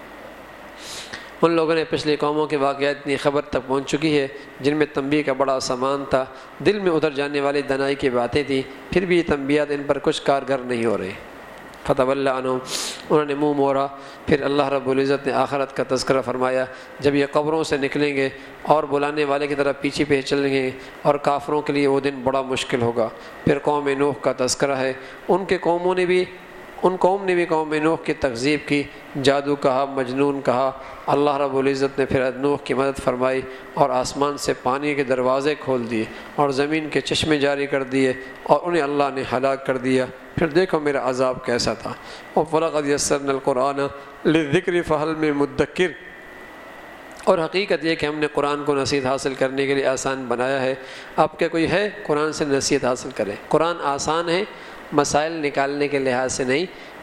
ان لوگوں نے پچھلی قوموں کے واقعات اتنی خبر تک پہنچ چکی ہے جن میں تنبیہ کا بڑا سامان تھا، دل میں اتر جانے والی دنائی کی باتیں تھیں، پھر بھی یہ تنبیہات ان پر کچھ کارگر نہیں ہو رہی۔ فتولی عنہم، انہوں نے منہ موڑا۔ پھر اللہ رب العزت نے آخرت کا تذکرہ فرمایا، جب یہ قبروں سے نکلیں گے اور بلانے والے کی طرف پیچھے پیچھے چلیں گے، اور کافروں کے لیے وہ دن بڑا مشکل ہوگا۔ پھر قوم نوح کا تذکرہ ہے، ان کے قوموں نے بھی ان قوم نے بھی قوم نوح کی تکذیب کی، جادو کہا، مجنون کہا۔ اللہ رب العزت نے پھر نوح کی مدد فرمائی اور آسمان سے پانی کے دروازے کھول دیے اور زمین کے چشمے جاری کر دیے اور انہیں اللہ نے ہلاک کر دیا۔ پھر دیکھو میرا عذاب کیسا تھا۔ وَلَقَدْ يَسَّرْنَا الْقُرْآنَ لِلذِّكْرِ فَهَلْ مِن مُدَّكِرٍ، اور حقیقت یہ کہ ہم نے قرآن کو نصیحت حاصل کرنے کے لیے آسان بنایا ہے۔ اب کیا کوئی ہے قرآن سے نصیحت حاصل کرے؟ قرآن آسان ہے مسائل نکالنے کے لحاظ سے نہیں،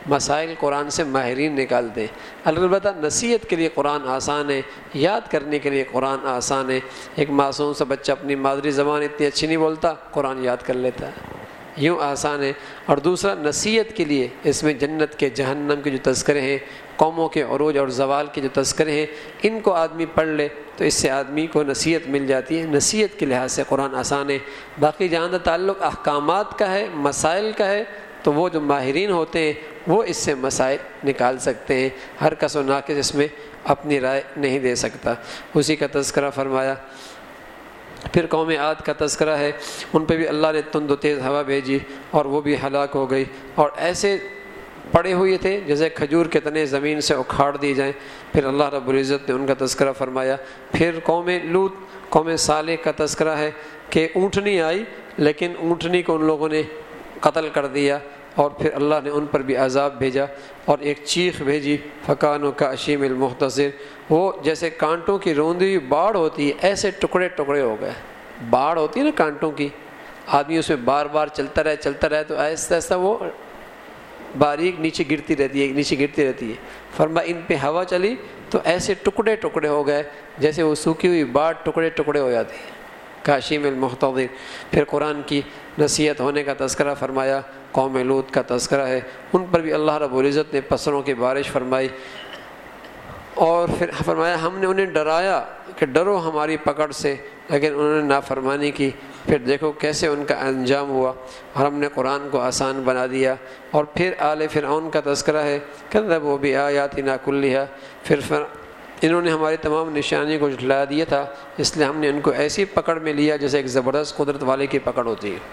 مسائل قرآن سے ماہرین نکالتے ہیں۔ البتہ نصیحت کے لیے قرآن آسان ہے، یاد کرنے کے لیے قرآن آسان ہے۔ ایک معصوم سا بچہ اپنی مادری زبان اتنی اچھی نہیں بولتا، قرآن یاد کر لیتا ہے، یوں آسان ہے۔ اور دوسرا نصیحت کے لیے اس میں جنت کے جہنم کے جو تذکرے ہیں، قوموں کے عروج اور زوال کے جو تذکرے ہیں، ان کو آدمی پڑھ لے تو اس سے آدمی کو نصیحت مل جاتی ہے۔ نصیحت کے لحاظ سے قرآن آسان ہے۔ باقی جہاں تک تعلق احکامات کا ہے، مسائل کا ہے، تو وہ جو ماہرین ہوتے ہیں وہ اس سے مسائل نکال سکتے ہیں، ہر کس و ناقص اس میں اپنی رائے نہیں دے سکتا۔ اسی کا تذکرہ فرمایا۔ پھر قوم عاد کا تذکرہ ہے، ان پہ بھی اللہ نے تند و تیز ہوا بھیجی اور وہ بھی ہلاک ہو گئی، اور ایسے پڑے ہوئے تھے جیسے کھجور کے تنے زمین سے اکھاڑ دی جائیں۔ پھر اللہ رب العزت نے ان کا تذکرہ فرمایا۔ پھر قوم لوط، قوم صالح کا تذکرہ ہے کہ اونٹنی آئی لیکن اونٹنی کو ان لوگوں نے قتل کر دیا، اور پھر اللہ نے ان پر بھی عذاب بھیجا اور ایک چیخ بھیجی، فکانوا کاشیم المحتضر، وہ جیسے کانٹوں کی روندی ہوئی باڑ ہوتی ہے ایسے ٹکڑے ٹکڑے ہو گئے۔ باڑ ہوتی ہے نا کانٹوں کی، آدمی اس میں بار بار چلتا رہے چلتا رہے تو آہستہ آہستہ وہ باریک نیچے گرتی رہتی ہے نیچے گرتی رہتی ہے۔ فرما ان پہ ہوا چلی تو ایسے ٹکڑے ٹکڑے ہو گئے جیسے وہ سوکھی ہوئی باڑ ٹکڑے ٹکڑے ہو جاتی ہے، کاشیم المحتضر۔ پھر قرآن کی نصیحت ہونے کا تذکرہ فرمایا، قوم لوط کا تذکرہ ہے، ان پر بھی اللہ رب العزت نے پسروں کی بارش فرمائی، اور پھر فرمایا ہم نے انہیں ڈرایا کہ ڈرو ہماری پکڑ سے، لیکن انہوں نے نافرمانی کی، پھر دیکھو کیسے ان کا انجام ہوا، اور ہم نے قرآن کو آسان بنا دیا۔ اور پھر آل فرعون کا تذکرہ ہے، کذبوا بآیاتنا کلھا، پھر انہوں نے ہماری تمام نشانی کو جھٹلا دیا تھا، اس لیے ہم نے ان کو ایسی پکڑ میں لیا جیسے ایک زبردست قدرت والے کی پکڑ ہوتی ہے۔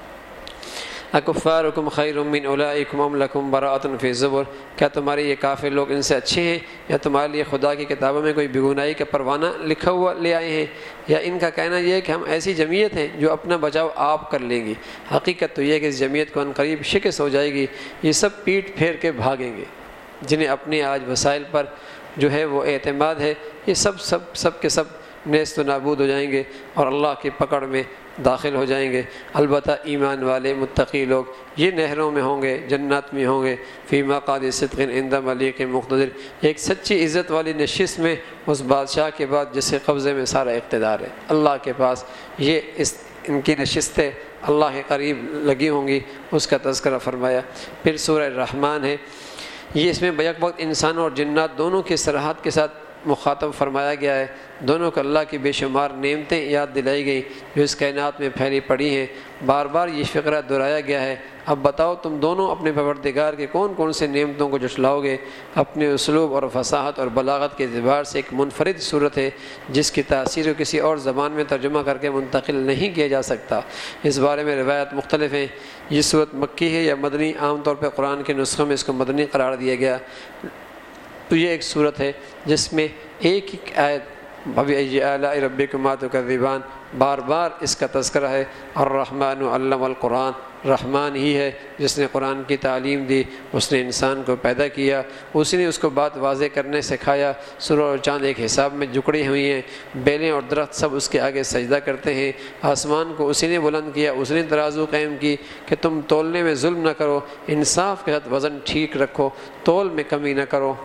اکفارکم خیر من اولئکم ام لکم براءۃ فی الزبر، کیا تمہارے یہ کافر لوگ ان سے اچھے ہیں، یا تمہارے لیے خدا کی کتابوں میں کوئی بگنائی کا پروانہ لکھا ہوا لے آئے ہیں، یا ان کا کہنا یہ ہے کہ ہم ایسی جمعیت ہیں جو اپنا بچاؤ آپ کر لیں گی۔ حقیقت تو یہ ہے کہ اس جمعیت کو ان قریب شکست ہو جائے گی، یہ سب پیٹ پھیر کے بھاگیں گے، جنہیں اپنے آج وسائل پر جو ہے وہ اعتماد ہے، یہ سب سب سب کے سب نیست و نابود ہو جائیں گے اور اللہ کی پکڑ میں داخل ہو جائیں گے۔ البتہ ایمان والے متقی لوگ یہ نہروں میں ہوں گے، جنات میں ہوں گے، فی مقعد صدق عند ملیک مقتدر، ایک سچی عزت والی نشست میں اس بادشاہ کے بعد جس کے قبضے میں سارا اقتدار ہے، اللہ کے پاس یہ اس ان کی نشستیں اللہ کے قریب لگی ہوں گی، اس کا تذکرہ فرمایا۔ پھر سورہ الرحمن ہے، یہ اس میں بیک وقت انسانوں اور جنات دونوں کی صراحت کے ساتھ مخاطب فرمایا گیا ہے، دونوں کو اللہ کی بے شمار نعمتیں یاد دلائی گئی جو اس کائنات میں پھیلی پڑی ہیں، بار بار یہ فقرہ دہرایا گیا ہے۔ اب بتاؤ تم دونوں اپنے پروردگار کے کون کون سے نعمتوں کو جھٹلاؤ گے۔ اپنے اسلوب اور فصاحت اور بلاغت کے اعتبار سے ایک منفرد صورت ہے جس کی تاثیر کو کسی اور زبان میں ترجمہ کر کے منتقل نہیں کیا جا سکتا، اس بارے میں روایت مختلف ہیں۔ یہ صورت مکی ہے یا مدنی، عام طور پہ قرآن کے نسخوں میں اس کو مدنی قرار دیا گیا۔ تو یہ ایک صورت ہے جس میں ایک ایک آیت فَبِأَيِّ آلَاءِ رَبِّكُمَا تُكَذِّبَانِ، بار بار اس کا تذکرہ ہے۔ الرحمن علم القرآن، رحمان ہی ہے جس نے قرآن کی تعلیم دی، اس نے انسان کو پیدا کیا، اسی نے اس کو بات واضح کرنے سکھایا۔ سورج اور چاند ایک حساب میں جکڑی ہوئی ہیں، بیلیں اور درخت سب اس کے آگے سجدہ کرتے ہیں۔ آسمان کو اسی نے بلند کیا، اس نے ترازو قائم کی کہ تم تولنے میں ظلم نہ کرو، انصاف کے ساتھ وزن ٹھیک رکھو، تول میں کمی نہ کرو۔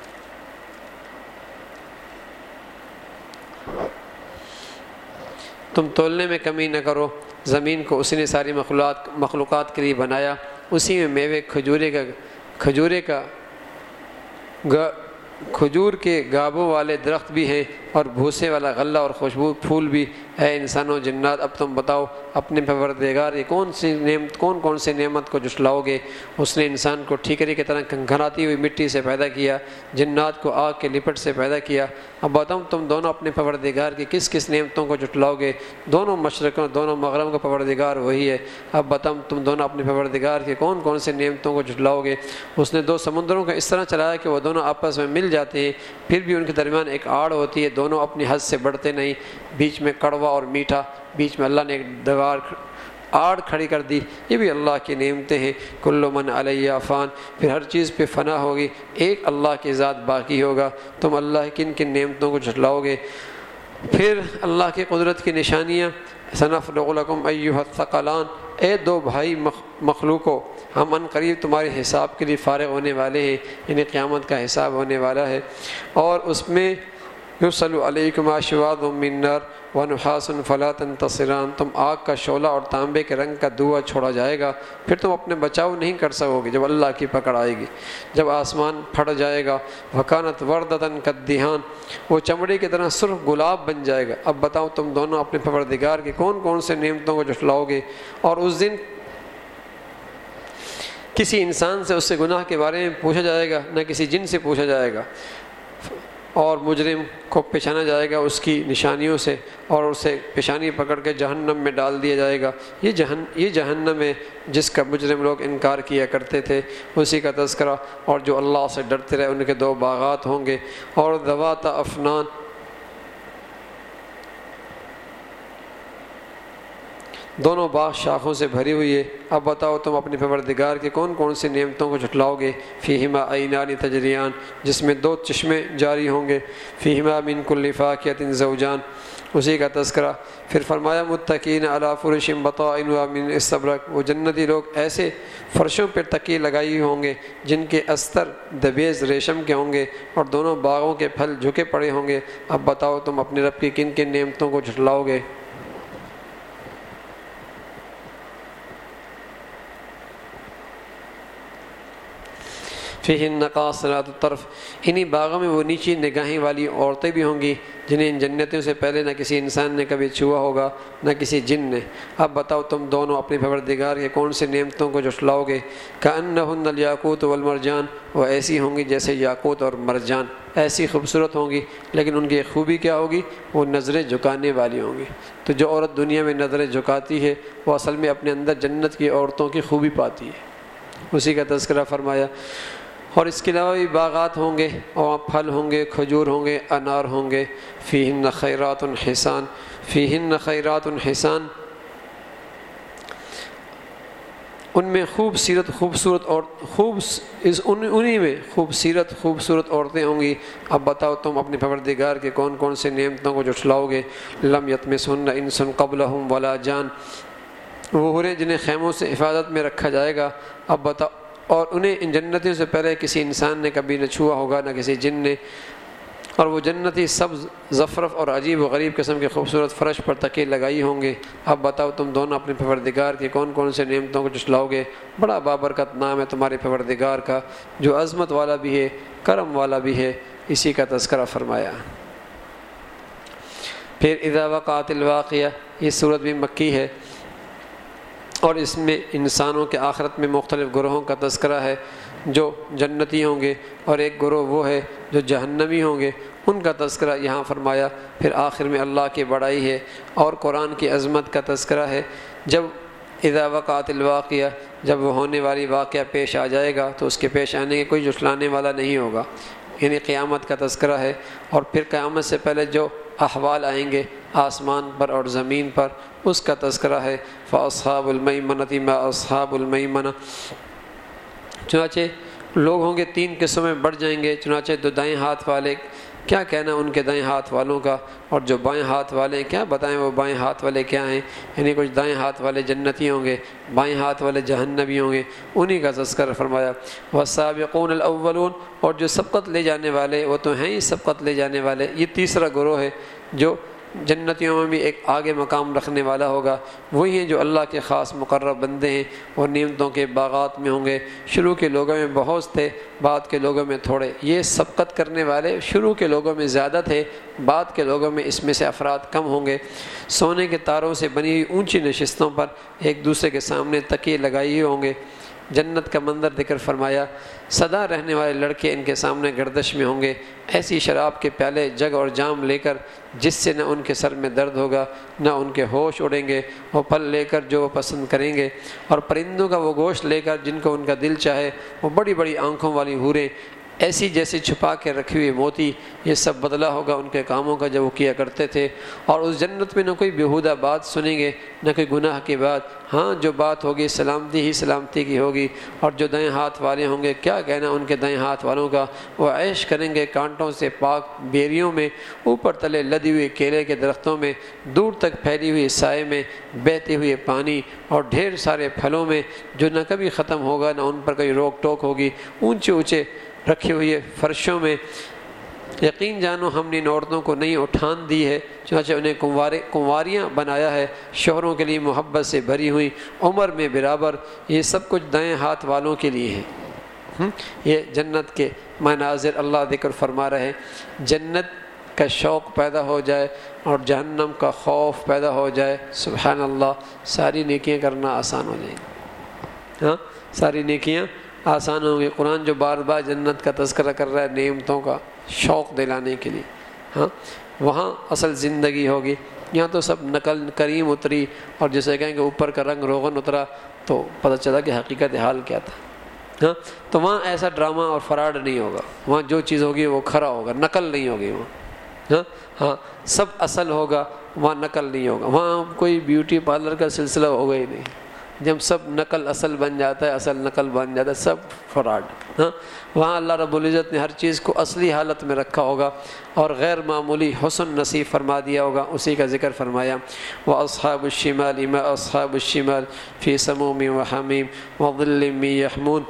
تم تولنے میں کمی نہ کرو۔ زمین کو اسی نے ساری مخلوقات مخلوقات کے لیے بنایا، اسی میں میوے کھجورے کا کھجورے کا کھجور کے گابوں والے درخت بھی ہیں اور بھوسے والا غلہ اور خوشبو پھول بھی۔ اے انسانوں جنات، اب تم بتاؤ اپنے پروردگار کی کون سی نعمت کون کون سی نعمت کو جھٹلاؤ گے۔ اس نے انسان کو ٹھیکری کی طرح گھنگھناتی ہوئی مٹی سے پیدا کیا، جنات کو آگ کے لپٹ سے پیدا کیا۔ اب بتاؤ تم دونوں اپنے پروردگار کی کس کس نعمتوں کو جھٹلاؤ گے۔ دونوں مشرقوں دونوں مغرب کا پروردگار وہی ہے۔ اب بتاؤ تم دونوں اپنے پروردگار کی کون کون سے نعمتوں کو جھٹلاؤ گے۔ اس نے دو سمندروں کو اس طرح چلایا کہ وہ دونوں آپس میں مل جاتے ہیں، پھر بھی ان کے درمیان ایک آڑ ہوتی ہے، دونوں اپنی حد سے بڑھتے نہیں، بیچ میں کڑوا اور میٹھا، بیچ میں اللہ نے ایک دیوار آڑ کھڑی کر دی۔ یہ بھی اللہ کی نعمتیں ہیں۔ کل من علیہ فان، پھر ہر چیز پہ فنا ہوگی، ایک اللہ کی ذات باقی ہوگا۔ تم اللہ کن کن نعمتوں کو جھٹلاؤ گے۔ پھر اللہ کی قدرت کی نشانیاں، سنفرغ لکم ایھا الثقلان، اے دو بھائی مخلوقوں، ہم ان قریب تمہارے حساب کے لیے فارغ ہونے والے ہیں، یعنی قیامت کا حساب ہونے والا ہے، اور اس میں یرسل علیکما شواظ من نار ونحاس فلا تنتصران، تم آگ کا شعلہ اور تانبے کے رنگ کا دھواں چھوڑا جائے گا، پھر تم اپنے بچاؤ نہیں کر سکو گے جب اللہ کی پکڑ آئے گی۔ جب آسمان پھٹ جائے گا، وکانت وردۃ کالدہان، وہ چمڑی کی طرح سرخ گلاب بن جائے گا۔ اب بتاؤ تم دونوں اپنے پروردگار کی کون کون سے نعمتوں کو جھٹلاؤ گے؟ اور اس دن کسی انسان سے اس سے گناہ کے بارے میں پوچھا جائے گا، نہ کسی جن سے پوچھا جائے گا، اور مجرم کو پہچانا جائے گا اس کی نشانیوں سے، اور اسے پیشانی پکڑ کے جہنم میں ڈال دیا جائے گا۔ یہ جہن یہ جہنم ہے جس کا مجرم لوگ انکار کیا کرتے تھے، اسی کا تذکرہ۔ اور جو اللہ سے ڈرتے رہے ان کے دو باغات ہوں گے، اور ذوات افنان، دونوں باغ شاخوں سے بھری ہوئی ہے۔ اب بتاؤ تم اپنے پروردگار کے کون کون سی نعمتوں کو جھٹلاؤ گے؟ فیہما عینان تجریان، جس میں دو چشمے جاری ہوں گے۔ فیہما من کل فاکہۃ زوجان، اسی کا تذکرہ۔ پھر فرمایا متکئین علی فرش بطائنها من استبرق، وہ جنتی لوگ ایسے فرشوں پر تکیے لگائی ہوں گے جن کے استر دبیز ریشم کے ہوں گے، اور دونوں باغوں کے پھل جھکے پڑے ہوں گے۔ اب بتاؤ تم اپنے رب کی کن کن نعمتوں کو جھٹلاؤ گے؟ فیہن قاصرات الطرف، انہی باغوں میں وہ نیچی نگاہیں والی عورتیں بھی ہوں گی جنہیں ان جنتوں سے پہلے نہ کسی انسان نے کبھی چھوا ہوگا نہ کسی جن نے۔ اب بتاؤ تم دونوں اپنے پروردگار کے کون سے نعمتوں کو جھٹلاؤ گے؟ کأنہن الیاقوت والمرجان، وہ ایسی ہوں گی جیسے یاقوت اور مرجان، ایسی خوبصورت ہوں گی، لیکن ان کی خوبی کیا ہوگی؟ وہ نظریں جھکانے والی ہوں گی۔ تو جو عورت دنیا میں نظریں جھکاتی ہے وہ اصل میں اپنے اندر جنت کی عورتوں کی خوبی پاتی ہے، اسی کا تذکرہ فرمایا۔ اور اس کے علاوہ بھی باغات ہوں گے، اور پھل ہوں گے، کھجور ہوں گے، انار ہوں گے۔ فیہن خیرات حسان، فیہن خیرات حسان، ان میں خوب سیرت خوبصورت اور خوب اس انہی میں خوب سیرت خوبصورت عورتیں ہوں گی۔ اب بتاؤ تم اپنے پروردگار کے کون کون سے نعمتوں کو جھٹلاؤ گے؟ لم یطمثہن انس قبلہم ولا جان، وہ حوریں جنہیں خیموں سے حفاظت میں رکھا جائے گا۔ اب بتاؤ، اور انہیں ان جنتوں سے پہلے کسی انسان نے کبھی نہ چھوا ہوگا نہ کسی جن نے، اور وہ جنتی سبز زفرف اور عجیب و غریب قسم کے خوبصورت فرش پر تکیے لگائی ہوں گے۔ اب بتاؤ تم دونوں اپنے پروردگار کے کون کون سے نعمتوں کو جھٹلاؤ گے؟ بڑا بابرکت نام ہے تمہارے پروردگار کا، جو عظمت والا بھی ہے، کرم والا بھی ہے، اسی کا تذکرہ فرمایا۔ پھر اذا وقعت الواقعہ، یہ صورت بھی مکی ہے، اور اس میں انسانوں کے آخرت میں مختلف گروہوں کا تذکرہ ہے، جو جنتی ہوں گے، اور ایک گروہ وہ ہے جو جہنمی ہوں گے، ان کا تذکرہ یہاں فرمایا۔ پھر آخر میں اللہ کی بڑائی ہے اور قرآن کی عظمت کا تذکرہ ہے۔ جب اذا وقعت الواقعہ، جب وہ ہونے والی واقعہ پیش آ جائے گا تو اس کے پیش آنے کے کوئی جھٹلانے والا نہیں ہوگا، یعنی قیامت کا تذکرہ ہے۔ اور پھر قیامت سے پہلے جو احوال آئیں گے آسمان پر اور زمین پر، اس کا تذکرہ ہے۔ فاصحاب المیمنۃ ما اصحاب المیمنہ، چنانچہ لوگ ہوں گے تین قسم میں بڑھ جائیں گے، چنانچہ دو دائیں ہاتھ والے کیا کہنا ان کے دائیں ہاتھ والوں کا، اور جو بائیں ہاتھ والے ہیں کیا بتائیں وہ بائیں ہاتھ والے کیا ہیں، یعنی کچھ دائیں ہاتھ والے جنتی ہوں گے، بائیں ہاتھ والے جہنمی ہوں گے، انہی کا تذکرہ فرمایا۔ والسابقون الاولون، اور جو سبقت لے جانے والے وہ تو ہیں ہی سبقت لے جانے والے، یہ تیسرا گروہ ہے جو جنتیوں میں بھی ایک آگے مقام رکھنے والا ہوگا، وہی ہیں جو اللہ کے خاص مقرب بندے ہیں، اور نعمتوں کے باغات میں ہوں گے۔ شروع کے لوگوں میں بہت تھے، بعد کے لوگوں میں تھوڑے، یہ سبقت کرنے والے شروع کے لوگوں میں زیادہ تھے، بعد کے لوگوں میں اس میں سے افراد کم ہوں گے۔ سونے کے تاروں سے بنی ہوئی اونچی نشستوں پر ایک دوسرے کے سامنے تکیے لگائے ہوئے ہوں گے۔ جنت کا منظر ذکر فرمایا، سدا رہنے والے لڑکے ان کے سامنے گردش میں ہوں گے، ایسی شراب کے پیالے جگ اور جام لے کر جس سے نہ ان کے سر میں درد ہوگا نہ ان کے ہوش اڑیں گے، وہ پھل لے کر جو وہ پسند کریں گے، اور پرندوں کا وہ گوشت لے کر جن کو ان کا دل چاہے، وہ بڑی بڑی آنکھوں والی حوریں ایسی جیسے چھپا کے رکھی ہوئی موتی، یہ سب بدلہ ہوگا ان کے کاموں کا جو وہ کیا کرتے تھے۔ اور اس جنت میں نہ کوئی بیہودہ بات سنیں گے، نہ کوئی گناہ کی بات، ہاں جو بات ہوگی سلامتی ہی سلامتی کی ہوگی۔ اور جو دائیں ہاتھ والے ہوں گے، کیا کہنا ان کے دائیں ہاتھ والوں کا، وہ عیش کریں گے کانٹوں سے پاک بیریوں میں، اوپر تلے لدی ہوئی کیلے کے درختوں میں، دور تک پھیلی ہوئی سائے میں، بہتے ہوئے پانی اور ڈھیر سارے پھلوں میں جو نہ کبھی ختم ہوگا، نہ ان پر کوئی روک ٹوک ہوگی، اونچے اونچے رکھے ہوئے فرشوں میں۔ یقین جانو ہم نے ان عورتوں کو نئی اٹھان دی ہے، چنانچہ انہیں کنوارے کنواریاں بنایا ہے، شوہروں کے لیے محبت سے بھری ہوئی، عمر میں برابر۔ یہ سب کچھ دائیں ہاتھ والوں کے لیے ہے۔ یہ جنت کے مناظر اللہ ذکر فرما رہے۔ جنت کا شوق پیدا ہو جائے اور جہنم کا خوف پیدا ہو جائے، سبحان اللہ، ساری نیکیاں کرنا آسان ہو جائیں گی۔ ہاں ساری نیکیاں آسان ہوں گی۔ قرآن جو بار بار جنت کا تذکرہ کر رہا ہے نعمتوں کا شوق دلانے کے لیے، ہاں وہاں اصل زندگی ہوگی۔ یہاں تو سب نقل کریم اتری، اور جیسے کہیں کہ اوپر کا رنگ روغن اترا تو پتہ چلا کہ حقیقت حال کیا تھا۔ ہاں تو وہاں ایسا ڈرامہ اور فراڈ نہیں ہوگا، وہاں جو چیز ہوگی وہ کھرا ہوگا، نقل نہیں ہوگی وہاں۔ ہاں ہاں سب اصل ہوگا، وہاں نقل نہیں ہوگا۔ وہاں کوئی بیوٹی پارلر کا سلسلہ ہوگا ہی نہیں، جب سب نقل اصل بن جاتا ہے، اصل نقل بن جاتا ہے، سب فراڈ۔ ہاں وہاں اللہ رب العزت نے ہر چیز کو اصلی حالت میں رکھا ہوگا اور غیر معمولی حسن نصیب فرما دیا ہوگا، اسی کا ذکر فرمایا۔ وَأَصْحَابُ الشِّمَالِ مَا أَصْحَابُ الشِّمَالِ فِي سَمُومٍ وَحَمِيمٍ وَظِلٍّ مِّن يَحْمُومٍ۔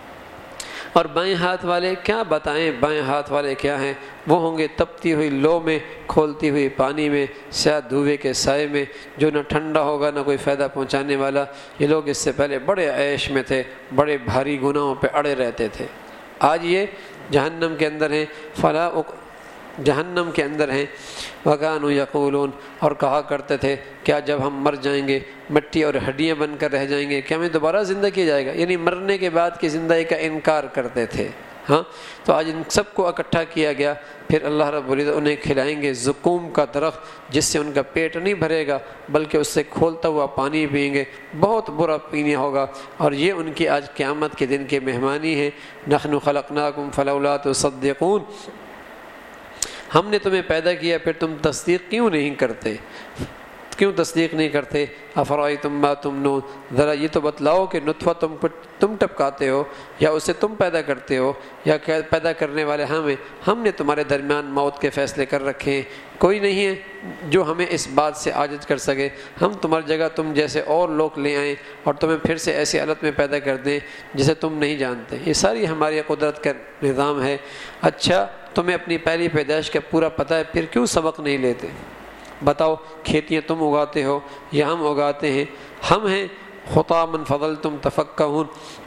اور بائیں ہاتھ والے کیا بتائیں، بائیں ہاتھ والے کیا ہیں؟ وہ ہوں گے تپتی ہوئی لو میں، کھولتی ہوئی پانی میں، سیاہ دھوئے کے سائے میں، جو نہ ٹھنڈا ہوگا نہ کوئی فائدہ پہنچانے والا۔ یہ لوگ اس سے پہلے بڑے عیش میں تھے، بڑے بھاری گناہوں پہ اڑے رہتے تھے، آج یہ جہنم کے اندر ہیں۔ فلا جہنم کے اندر ہیں۔ وَكَانُوا يَقُولُونَ، اور کہا کرتے تھے کیا جب ہم مر جائیں گے، مٹی اور ہڈیاں بن کر رہ جائیں گے، کیا ہمیں دوبارہ زندہ کیا جائے گا؟ یعنی مرنے کے بعد کی زندگی کا انکار کرتے تھے۔ ہاں تو آج ان سب کو اکٹھا کیا گیا، پھر اللہ رب العزت انہیں کھلائیں گے زقوم کا درخت، جس سے ان کا پیٹ نہیں بھرے گا بلکہ اس سے کھولتا ہوا پانی پئیں گے، بہت برا پینے ہوگا۔ اور یہ ان کی آج قیامت کے دن کے مہمانی ہیں۔ نحن خلقناکم فلولا تصدقون، ہم نے تمہیں پیدا کیا پھر تم تصدیق کیوں نہیں کرتے، کیوں تصدیق نہیں کرتے؟ افرأیتم ما تمنون، ذرا یہ تو بتلاؤ کہ نطفہ تم تم ٹپکاتے ہو یا اسے تم پیدا کرتے ہو یا پیدا کرنے والے ہمیں؟ ہم نے تمہارے درمیان موت کے فیصلے کر رکھے ہیں، کوئی نہیں ہے جو ہمیں اس بات سے عاجز کر سکے۔ ہم تمہاری جگہ تم جیسے اور لوگ لے آئیں اور تمہیں پھر سے ایسی حالت میں پیدا کر دیں جسے تم نہیں جانتے۔ یہ ساری ہماری قدرت کا نظام ہے۔ اچھا تمہیں اپنی پہلی پیدائش کا پورا پتہ ہے، پھر کیوں سبق نہیں لیتے؟ بتاؤ، کھیتیاں تم اگاتے ہو یا ہم اگاتے ہیں؟ ہم ہیں خطامن فضلتم تفکہون،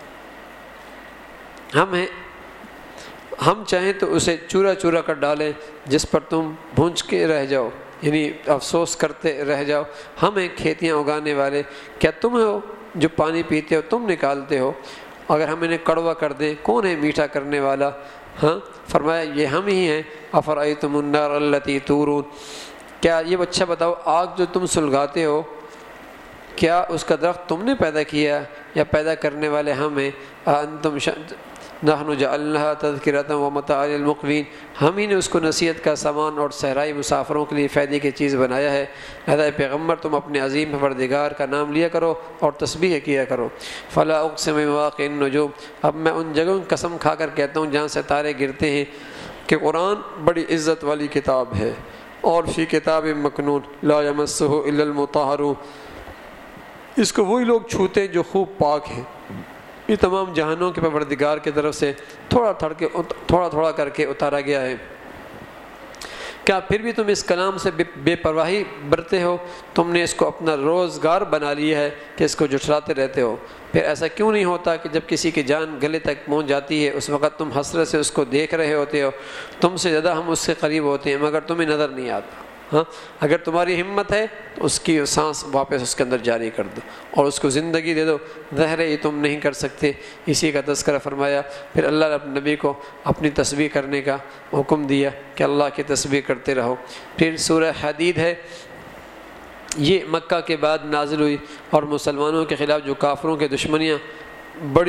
ہم ہیں ہم چاہیں تو اسے چورا چورا کر ڈالیں جس پر تم بھونج کے رہ جاؤ، یعنی افسوس کرتے رہ جاؤ۔ ہم ہیں کھیتیاں اگانے والے، کیا تم ہو جو پانی پیتے ہو، تم نکالتے ہو؟ اگر ہم انہیں کڑوا کر دیں، کون ہے میٹھا کرنے والا؟ ہاں فرمایا یہ ہم ہی ہیں۔ افرأیتم النار التی تورون، کیا یہ اچھا بتاؤ آگ جو تم سلگاتے ہو، کیا اس کا درخت تم نے پیدا کیا یا پیدا کرنے والے ہم ہیں؟ انتم نحن جعلناها تذکرۃ ومتاعا للمقوین، ہم ہی نے اس کو نصیحت کا سامان اور صحرائی مسافروں کے لیے فائدے کی چیز بنایا ہے۔ لہذا پیغمبر تم اپنے عظیم پروردگار کا نام لیا کرو اور تسبیح کیا کرو۔ فلا اقسم بمواقع النجوم، اب میں ان جگہوں کی قسم کھا کر کہتا ہوں جہاں ستارے گرتے ہیں کہ قرآن بڑی عزت والی کتاب ہے، اور فی کتاب مکنون لا یمسہ الا المطہرون، اس کو وہی لوگ چھوتے ہیں جو خوب پاک ہیں۔ یہ تمام جہانوں کے پروردگار کی طرف سے تھوڑا تھوڑا کے تھوڑا تھوڑا کر کے اتارا گیا ہے۔ کیا پھر بھی تم اس کلام سے بے پرواہی برتے ہو؟ تم نے اس کو اپنا روزگار بنا لیا ہے کہ اس کو جھٹلاتے رہتے ہو۔ پھر ایسا کیوں نہیں ہوتا کہ جب کسی کی جان گلے تک پہنچ جاتی ہے اس وقت تم حسرت سے اس کو دیکھ رہے ہوتے ہو؟ تم سے زیادہ ہم اس سے قریب ہوتے ہیں مگر تمہیں نظر نہیں آتا۔ ہاں اگر تمہاری ہمت ہے تو اس کی سانس واپس اس کے اندر جاری کر دو اور اس کو زندگی دے دو، ظاہر ہے یہ تم نہیں کر سکتے۔ اسی کا تذکرہ فرمایا۔ پھر اللہ نے نبی کو اپنی تسبیح کرنے کا حکم دیا کہ اللہ کی تسبیح کرتے رہو۔ پھر سورہ حدید ہے، یہ مکہ کے بعد نازل ہوئی اور مسلمانوں کے خلاف جو کافروں کے دشمنیاں بڑی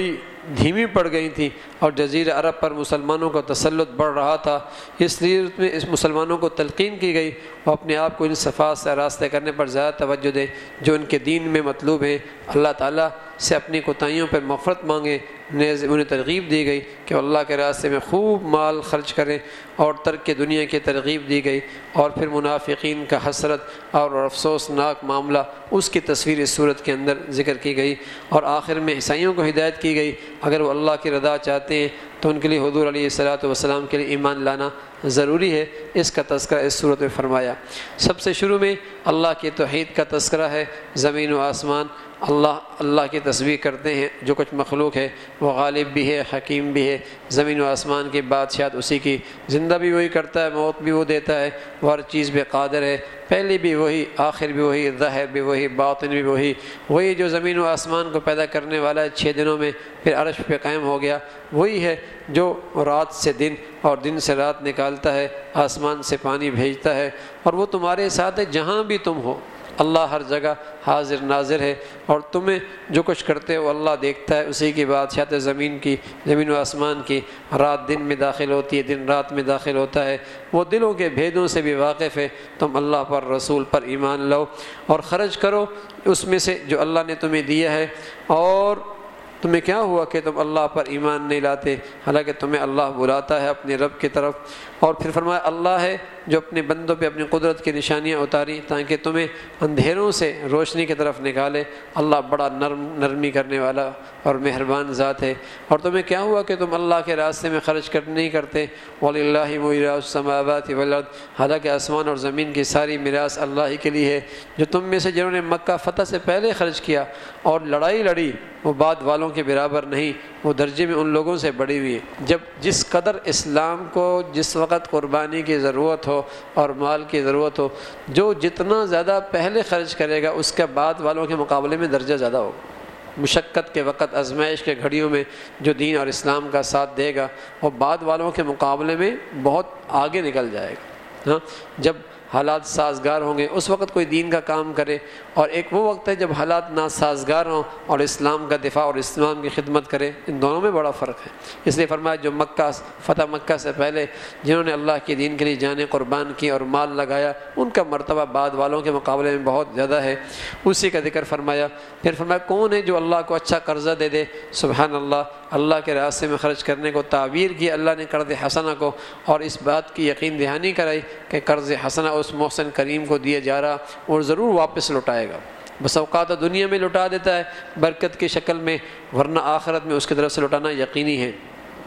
دھیمی پڑ گئی تھیں اور جزیرہ عرب پر مسلمانوں کا تسلط بڑھ رہا تھا، اس لیے اس میں اس مسلمانوں کو تلقین کی گئی وہ اپنے آپ کو ان صفات سے آراستہ کرنے پر زیادہ توجہ دیں جو ان کے دین میں مطلوب ہیں، اللہ تعالیٰ سے اپنی کوتاہیوں پر مغفرت مانگیں، انہیں ترغیب دی گئی کہ اللہ کے راستے میں خوب مال خرچ کریں اور ترک دنیا کی ترغیب دی گئی، اور پھر منافقین کا حسرت اور افسوسناک معاملہ اس کی تصویر اس صورت کے اندر ذکر کی گئی، اور آخر میں عیسائیوں کو ہدایت کی گئی اگر وہ اللہ کی رضا چاہتے ہیں تو ان کے لیے حضور علیہ الصلاۃ والسلام کے لیے ایمان لانا ضروری ہے، اس کا تذکرہ اس صورت میں فرمایا۔ سب سے شروع میں اللہ کی توحید کا تذکرہ ہے، زمین و آسمان اللہ اللہ کی تسبیح کرتے ہیں، جو کچھ مخلوق ہے وہ غالب بھی ہے، حکیم بھی ہے، زمین و آسمان کی بادشاہت اسی کی، زندہ بھی وہی کرتا ہے، موت بھی وہ دیتا ہے، وہ ہر چیز پہ قادر ہے، پہلی بھی وہی، آخر بھی وہی، ظاہر بھی وہی، باطن بھی وہی، وہی جو زمین و آسمان کو پیدا کرنے والا ہے چھ دنوں میں پھر عرش پہ قائم ہو گیا، وہی ہے جو رات سے دن اور دن سے رات نکالتا ہے، آسمان سے پانی بھیجتا ہے، اور وہ تمہارے ساتھ ہے جہاں بھی تم ہو، اللہ ہر جگہ حاضر ناظر ہے، اور تمہیں جو کچھ کرتے ہو اللہ دیکھتا ہے، اسی کی بادشاہت زمین کی، زمین و آسمان کی، رات دن میں داخل ہوتی ہے، دن رات میں داخل ہوتا ہے، وہ دلوں کے بھیدوں سے بھی واقف ہے، تم اللہ پر، رسول پر ایمان لاؤ اور خرچ کرو اس میں سے جو اللہ نے تمہیں دیا ہے، اور تمہیں کیا ہوا کہ تم اللہ پر ایمان نہیں لاتے، حالانکہ تمہیں اللہ بلاتا ہے اپنے رب کی طرف، اور پھر فرمایا اللہ ہے جو اپنے بندوں پہ اپنی قدرت کی نشانیاں اتاری تاکہ تمہیں اندھیروں سے روشنی کی طرف نکالے، اللہ بڑا نرم نرمی کرنے والا اور مہربان ذات ہے، اور تمہیں کیا ہوا کہ تم اللہ کے راستے میں خرچ کر نہیں کرتے، وَلِلَّهِ مِيرَاثُ السَّمَاوَاتِ وَالْأَرْضِ، حالانکہ آسمان اور زمین کی ساری میراث اللہ ہی کے لیے ہے، جو تم میں سے جنہوں نے مکہ فتح سے پہلے خرچ کیا اور لڑائی لڑی وہ بعد والوں کے برابر نہیں، وہ درجے میں ان لوگوں سے بڑی ہوئی ہے، جب جس قدر اسلام کو جس وقت قربانی کی ضرورت ہو اور مال کی ضرورت ہو، جو جتنا زیادہ پہلے خرچ کرے گا اس کا بعد والوں کے مقابلے میں درجہ زیادہ ہوگا، مشقت کے وقت، آزمائش کے گھڑیوں میں جو دین اور اسلام کا ساتھ دے گا وہ بعد والوں کے مقابلے میں بہت آگے نکل جائے گا۔ ہاں، جب حالات سازگار ہوں گے اس وقت کوئی دین کا کام کرے، اور ایک وہ وقت ہے جب حالات ناسازگار ہوں اور اسلام کا دفاع اور اسلام کی خدمت کرے، ان دونوں میں بڑا فرق ہے۔ اس لیے فرمایا جو مکہ فتح مکہ سے پہلے جنہوں نے اللہ کے دین کے لیے جانیں قربان کی اور مال لگایا ان کا مرتبہ بعد والوں کے مقابلے میں بہت زیادہ ہے، اسی کا ذکر فرمایا۔ پھر فرمایا کون ہے جو اللہ کو اچھا قرضہ دے دے، سبحان اللہ، اللہ کے راستے میں خرچ کرنے کو تعبیر کی اللہ نے قرض حسنہ کو، اور اس بات کی یقین دہانی کرائی کہ قرض حسنہ اس محسن کریم کو دیا جا رہا اور ضرور واپس لوٹائے گا، بس اوقات دنیا میں لوٹا دیتا ہے برکت کی شکل میں، ورنہ آخرت میں اس کی طرف سے لوٹانا یقینی ہے۔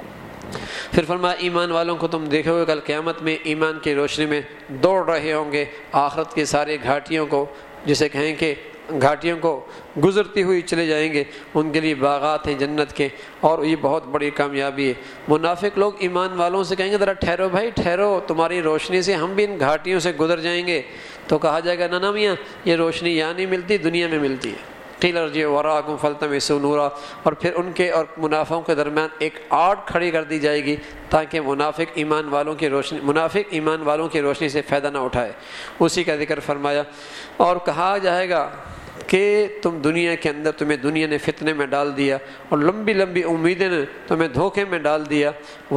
پھر فرمایا ایمان والوں کو تم دیکھو گے کل قیامت میں ایمان کی روشنی میں دوڑ رہے ہوں گے آخرت کی سارے گھاٹیوں کو، جسے کہیں کہ گھاٹیوں کو گزرتی ہوئی چلے جائیں گے، ان کے لیے باغات ہیں جنت کے، اور یہ بہت بڑی کامیابی ہے۔ منافق لوگ ایمان والوں سے کہیں گے ذرا ٹھہرو بھائی ٹھہرو، تمہاری روشنی سے ہم بھی ان گھاٹیوں سے گزر جائیں گے، تو کہا جائے گا نہ نہ میاں یہ روشنی یہاں نہیں ملتی، دنیا میں ملتی ہے، قیل ارجعوا وراءکم فالتمسوا نورا، اور پھر ان کے اور منافقوں کے درمیان ایک آڑ کھڑی کر دی جائے گی تاکہ منافق ایمان والوں کی روشنی منافق ایمان والوں کی روشنی سے فائدہ نہ اٹھائے، اسی کا ذکر فرمایا۔ اور کہا جائے گا کہ تم دنیا کے اندر تمہیں دنیا نے فتنے میں ڈال دیا اور لمبی لمبی امیدیں نے تمہیں دھوکے میں ڈال دیا،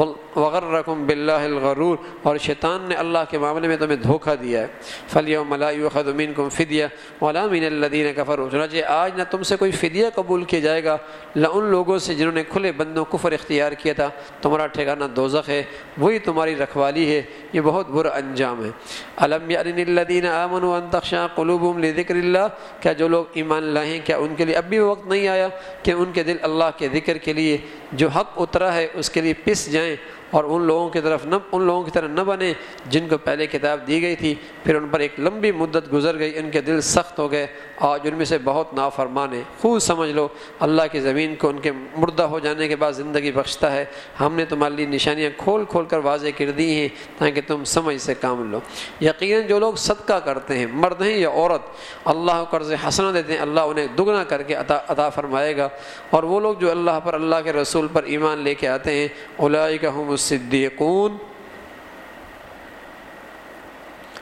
وغرکم باللہ الغرور، اور شیطان نے اللہ کے معاملے میں تمہیں دھوکہ دیا ہے، فالیوم لا یؤخذ منکم فدیہ ولا من الذین کفروا، چنانچہ آج نہ تم سے کوئی فدیہ قبول کیا جائے گا نہ ان لوگوں سے جنہوں نے کھلے بندوں کفر اختیار کیا تھا، تمہارا ٹھکانہ دوزخ ہے، وہی تمہاری رکھوالی ہے، یہ بہت برا انجام ہے۔ الم یأن الذین آمنوا ان تخشع قلوبهم لذکر اللہ، کیا جو لوگ ایمان لائیں کیا ان کے لیے اب بھی وقت نہیں آیا کہ ان کے دل اللہ کے ذکر کے لیے جو حق اترا ہے اس کے لیے پس جائیں، اور ان لوگوں کی طرف نہ ان لوگوں کی طرح نہ بنے جن کو پہلے کتاب دی گئی تھی، پھر ان پر ایک لمبی مدت گزر گئی، ان کے دل سخت ہو گئے، آج ان میں سے بہت نافرمان ہیں۔ خوب سمجھ لو اللہ کی زمین کو ان کے مردہ ہو جانے کے بعد زندگی بخشتا ہے، ہم نے تمہارے لیے نشانیاں کھول کھول کر واضح کر دی ہیں تاکہ تم سمجھ سے کام لو۔ یقیناً جو لوگ صدقہ کرتے ہیں، مرد ہیں یا عورت، اللہ کو قرض حسنہ دیتے ہیں، اللہ انہیں دگنا کر کے عطا عطا فرمائے گا، اور وہ لوگ جو اللہ پر، اللہ کے رسول پر ایمان لے کے آتے ہیں، اولئک هم الصدیقون،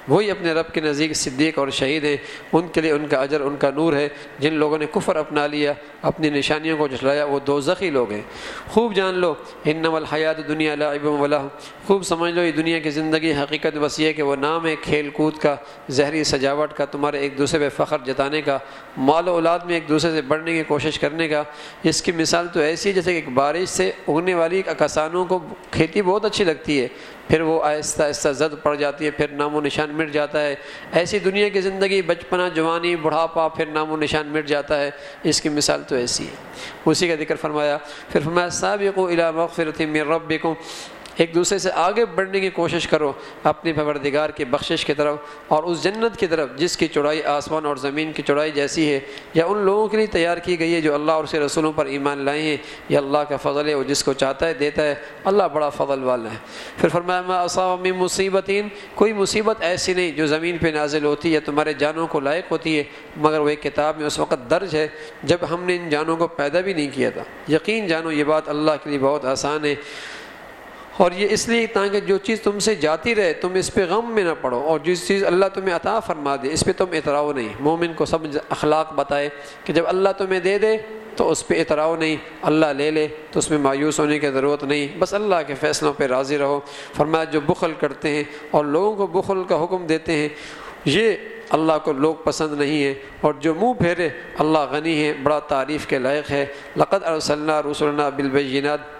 وہی اپنے رب کے نزدیک صدیق اور شہید ہیں، ان کے لیے ان کا اجر ان کا نور ہے۔ جن لوگوں نے کفر اپنا لیا، اپنی نشانیوں کو جھٹلایا، وہ دوزخی لوگ ہیں۔ خوب جان لو انما الحیات دنیا لعب و لہو، خوب سمجھ لو یہ دنیا کی زندگی حقیقت بس یہ کہ وہ نام ہے کھیل کود کا، زہری سجاوٹ کا، تمہارے ایک دوسرے پہ فخر جتانے کا، مال و اولاد میں ایک دوسرے سے بڑھنے کی کوشش کرنے کا۔ اس کی مثال تو ایسی ہے جیسے کہ ایک بارش سے اگنے والی کسانوں کو کھیتی بہت اچھی لگتی ہے، پھر وہ آہستہ آہستہ زد پڑ جاتی ہے، پھر نام و نشان مٹ جاتا ہے۔ ایسی دنیا کی زندگی بچپنا، جوانی، بڑھاپا، پھر نام و نشان مٹ جاتا ہے۔ اس کی مثال تو ایسی ہے۔ اسی کا ذکر فرمایا، پھر فرمایا سابقوا الی مغفرۃ من ربکم، ایک دوسرے سے آگے بڑھنے کی کوشش کرو اپنے پروردگار کی بخشش کی طرف اور اس جنت کی طرف جس کی چوڑائی آسمان اور زمین کی چوڑائی جیسی ہے، یا ان لوگوں کے لیے تیار کی گئی ہے جو اللہ اور اس کے رسولوں پر ایمان لائے ہیں۔ یہ اللہ کا فضل ہے، وہ جس کو چاہتا ہے دیتا ہے، اللہ بڑا فضل والا ہے۔ پھر فرمایا ما اصاب من مصیبت، کوئی مصیبت ایسی نہیں جو زمین پہ نازل ہوتی ہے تمہارے جانوں کو لائق ہوتی ہے، مگر وہ ایک کتاب میں اس وقت درج ہے جب ہم نے ان جانوں کو پیدا بھی نہیں کیا تھا۔ یقین جانو یہ بات اللہ کے لیے بہت آسان ہے، اور یہ اس لیے تاکہ جو چیز تم سے جاتی رہے تم اس پہ غم میں نہ پڑو، اور جس چیز اللہ تمہیں عطا فرما دے اس پہ تم اتراؤ نہیں۔ مومن کو سب اخلاق بتائے کہ جب اللہ تمہیں دے دے تو اس پہ اتراؤ نہیں، اللہ لے لے تو اس میں مایوس ہونے کی ضرورت نہیں، بس اللہ کے فیصلوں پہ راضی رہو۔ فرمایا جو بخل کرتے ہیں اور لوگوں کو بخل کا حکم دیتے ہیں یہ اللہ کو لوگ پسند نہیں ہے، اور جو منہ پھیرے اللہ غنی ہے، بڑا تعریف کے لائق ہے۔ لقد ارسلنا رسلنا بالبینات،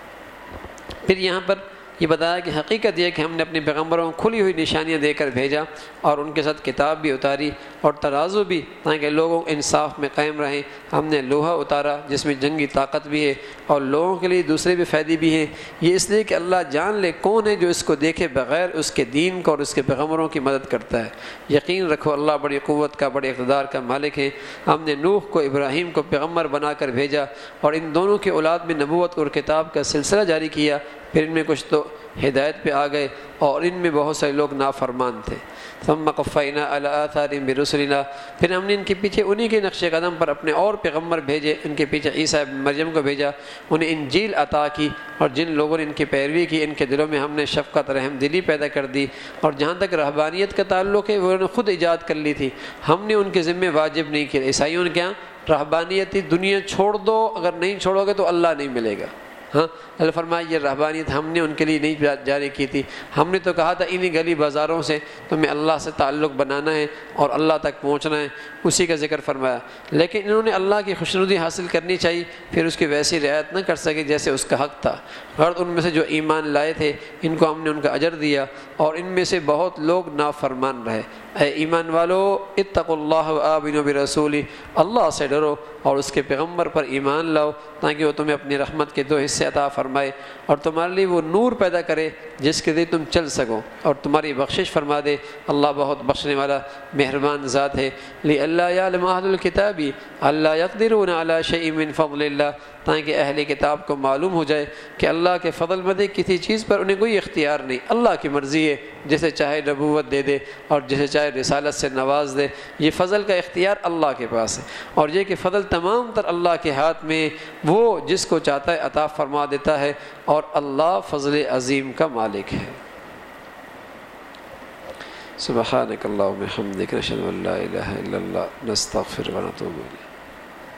پھر یہاں پر یہ بتایا کہ حقیقت یہ کہ ہم نے اپنے پیغمبروں کو کھلی ہوئی نشانیاں دے کر بھیجا اور ان کے ساتھ کتاب بھی اتاری اور ترازو بھی، تاکہ لوگوں انصاف میں قائم رہیں۔ ہم نے لوہا اتارا جس میں جنگی طاقت بھی ہے اور لوگوں کے لیے دوسرے بھی فائدے بھی ہیں، یہ اس لیے کہ اللہ جان لے کون ہے جو اس کو دیکھے بغیر اس کے دین کو اور اس کے پیغمبروں کی مدد کرتا ہے۔ یقین رکھو اللہ بڑی قوت کا، بڑے اقتدار کا مالک ہے۔ ہم نے نوح کو، ابراہیم کو پیغمبر بنا کر بھیجا اور ان دونوں کی اولاد میں نبوت اور کتاب کا سلسلہ جاری کیا، پھر ان میں کچھ تو ہدایت پہ آ گئے اور ان میں بہت سارے لوگ نافرمان تھے۔ ثم قفینا علی آثارہم برسلنا، پھر ہم نے ان کے پیچھے انہی کے نقش قدم پر اپنے اور پیغمبر بھیجے، ان کے پیچھے عیسیٰ ابن مریم کو بھیجا، انہیں انجیل عطا کی، اور جن لوگوں نے ان کی پیروی کی ان کے دلوں میں ہم نے شفقت رحم دلی پیدا کر دی۔ اور جہاں تک رہبانیت کا تعلق ہے وہ انہوں نے خود ایجاد کر لی تھی، ہم نے ان کے ذمے واجب نہیں کیا۔ عیسائیوں نے کیا رہبانیت دنیا چھوڑ دو، اگر نہیں چھوڑو گے تو اللہ نہیں ملے گا۔ ہاں اللہ فرمایا یہ رہبانیت ہم نے ان کے لیے نہیں جاری کی تھی، ہم نے تو کہا تھا انہی گلی بازاروں سے تمہیں اللہ سے تعلق بنانا ہے اور اللہ تک پہنچنا ہے، اسی کا ذکر فرمایا۔ لیکن انہوں نے اللہ کی خوشنودی حاصل کرنی چاہیے، پھر اس کی ویسی رعایت نہ کر سکے جیسے اس کا حق تھا۔ غرض ان میں سے جو ایمان لائے تھے ان کو ہم نے ان کا اجر دیا، اور ان میں سے بہت لوگ نافرمان رہے۔ اے ایمان والو اتقوا اللہ وآمنوا برسولہ، اللہ سے ڈرو اور اس کے پیغمبر پر ایمان لاؤ تاکہ وہ تمہیں اپنی رحمت کے دو حصے عطا فرمائے اور تمہارے لیے وہ نور پیدا کرے جس کے ذریعے تم چل سکو اور تمہاری بخشش فرما دے۔ اللہ بہت بخشنے والا مہربان ذات ہے۔ لئلا یعلم اہل الکتاب الا یقدرون علی شیء من فضل اللہ، تاکہ اہل کتاب کو معلوم ہو جائے کہ اللہ کے فضل میں کسی چیز پر انہیں کوئی اختیار نہیں، اللہ کی مرضی ہے، جسے چاہے نبوت دے دے اور جسے چاہے رسالت سے نواز دے۔ یہ فضل کا اختیار اللہ کے پاس ہے، اور یہ کہ فضل تمام تر اللہ کے ہاتھ میں، وہ جس کو چاہتا ہے عطا فرما دیتا ہے، اور اللہ فضل عظیم کا مالک ہے۔ سبحانک اللہم وبحمدک، نشہد ان لا الہ الا اللہ، نستغفرک ونتوب الیک۔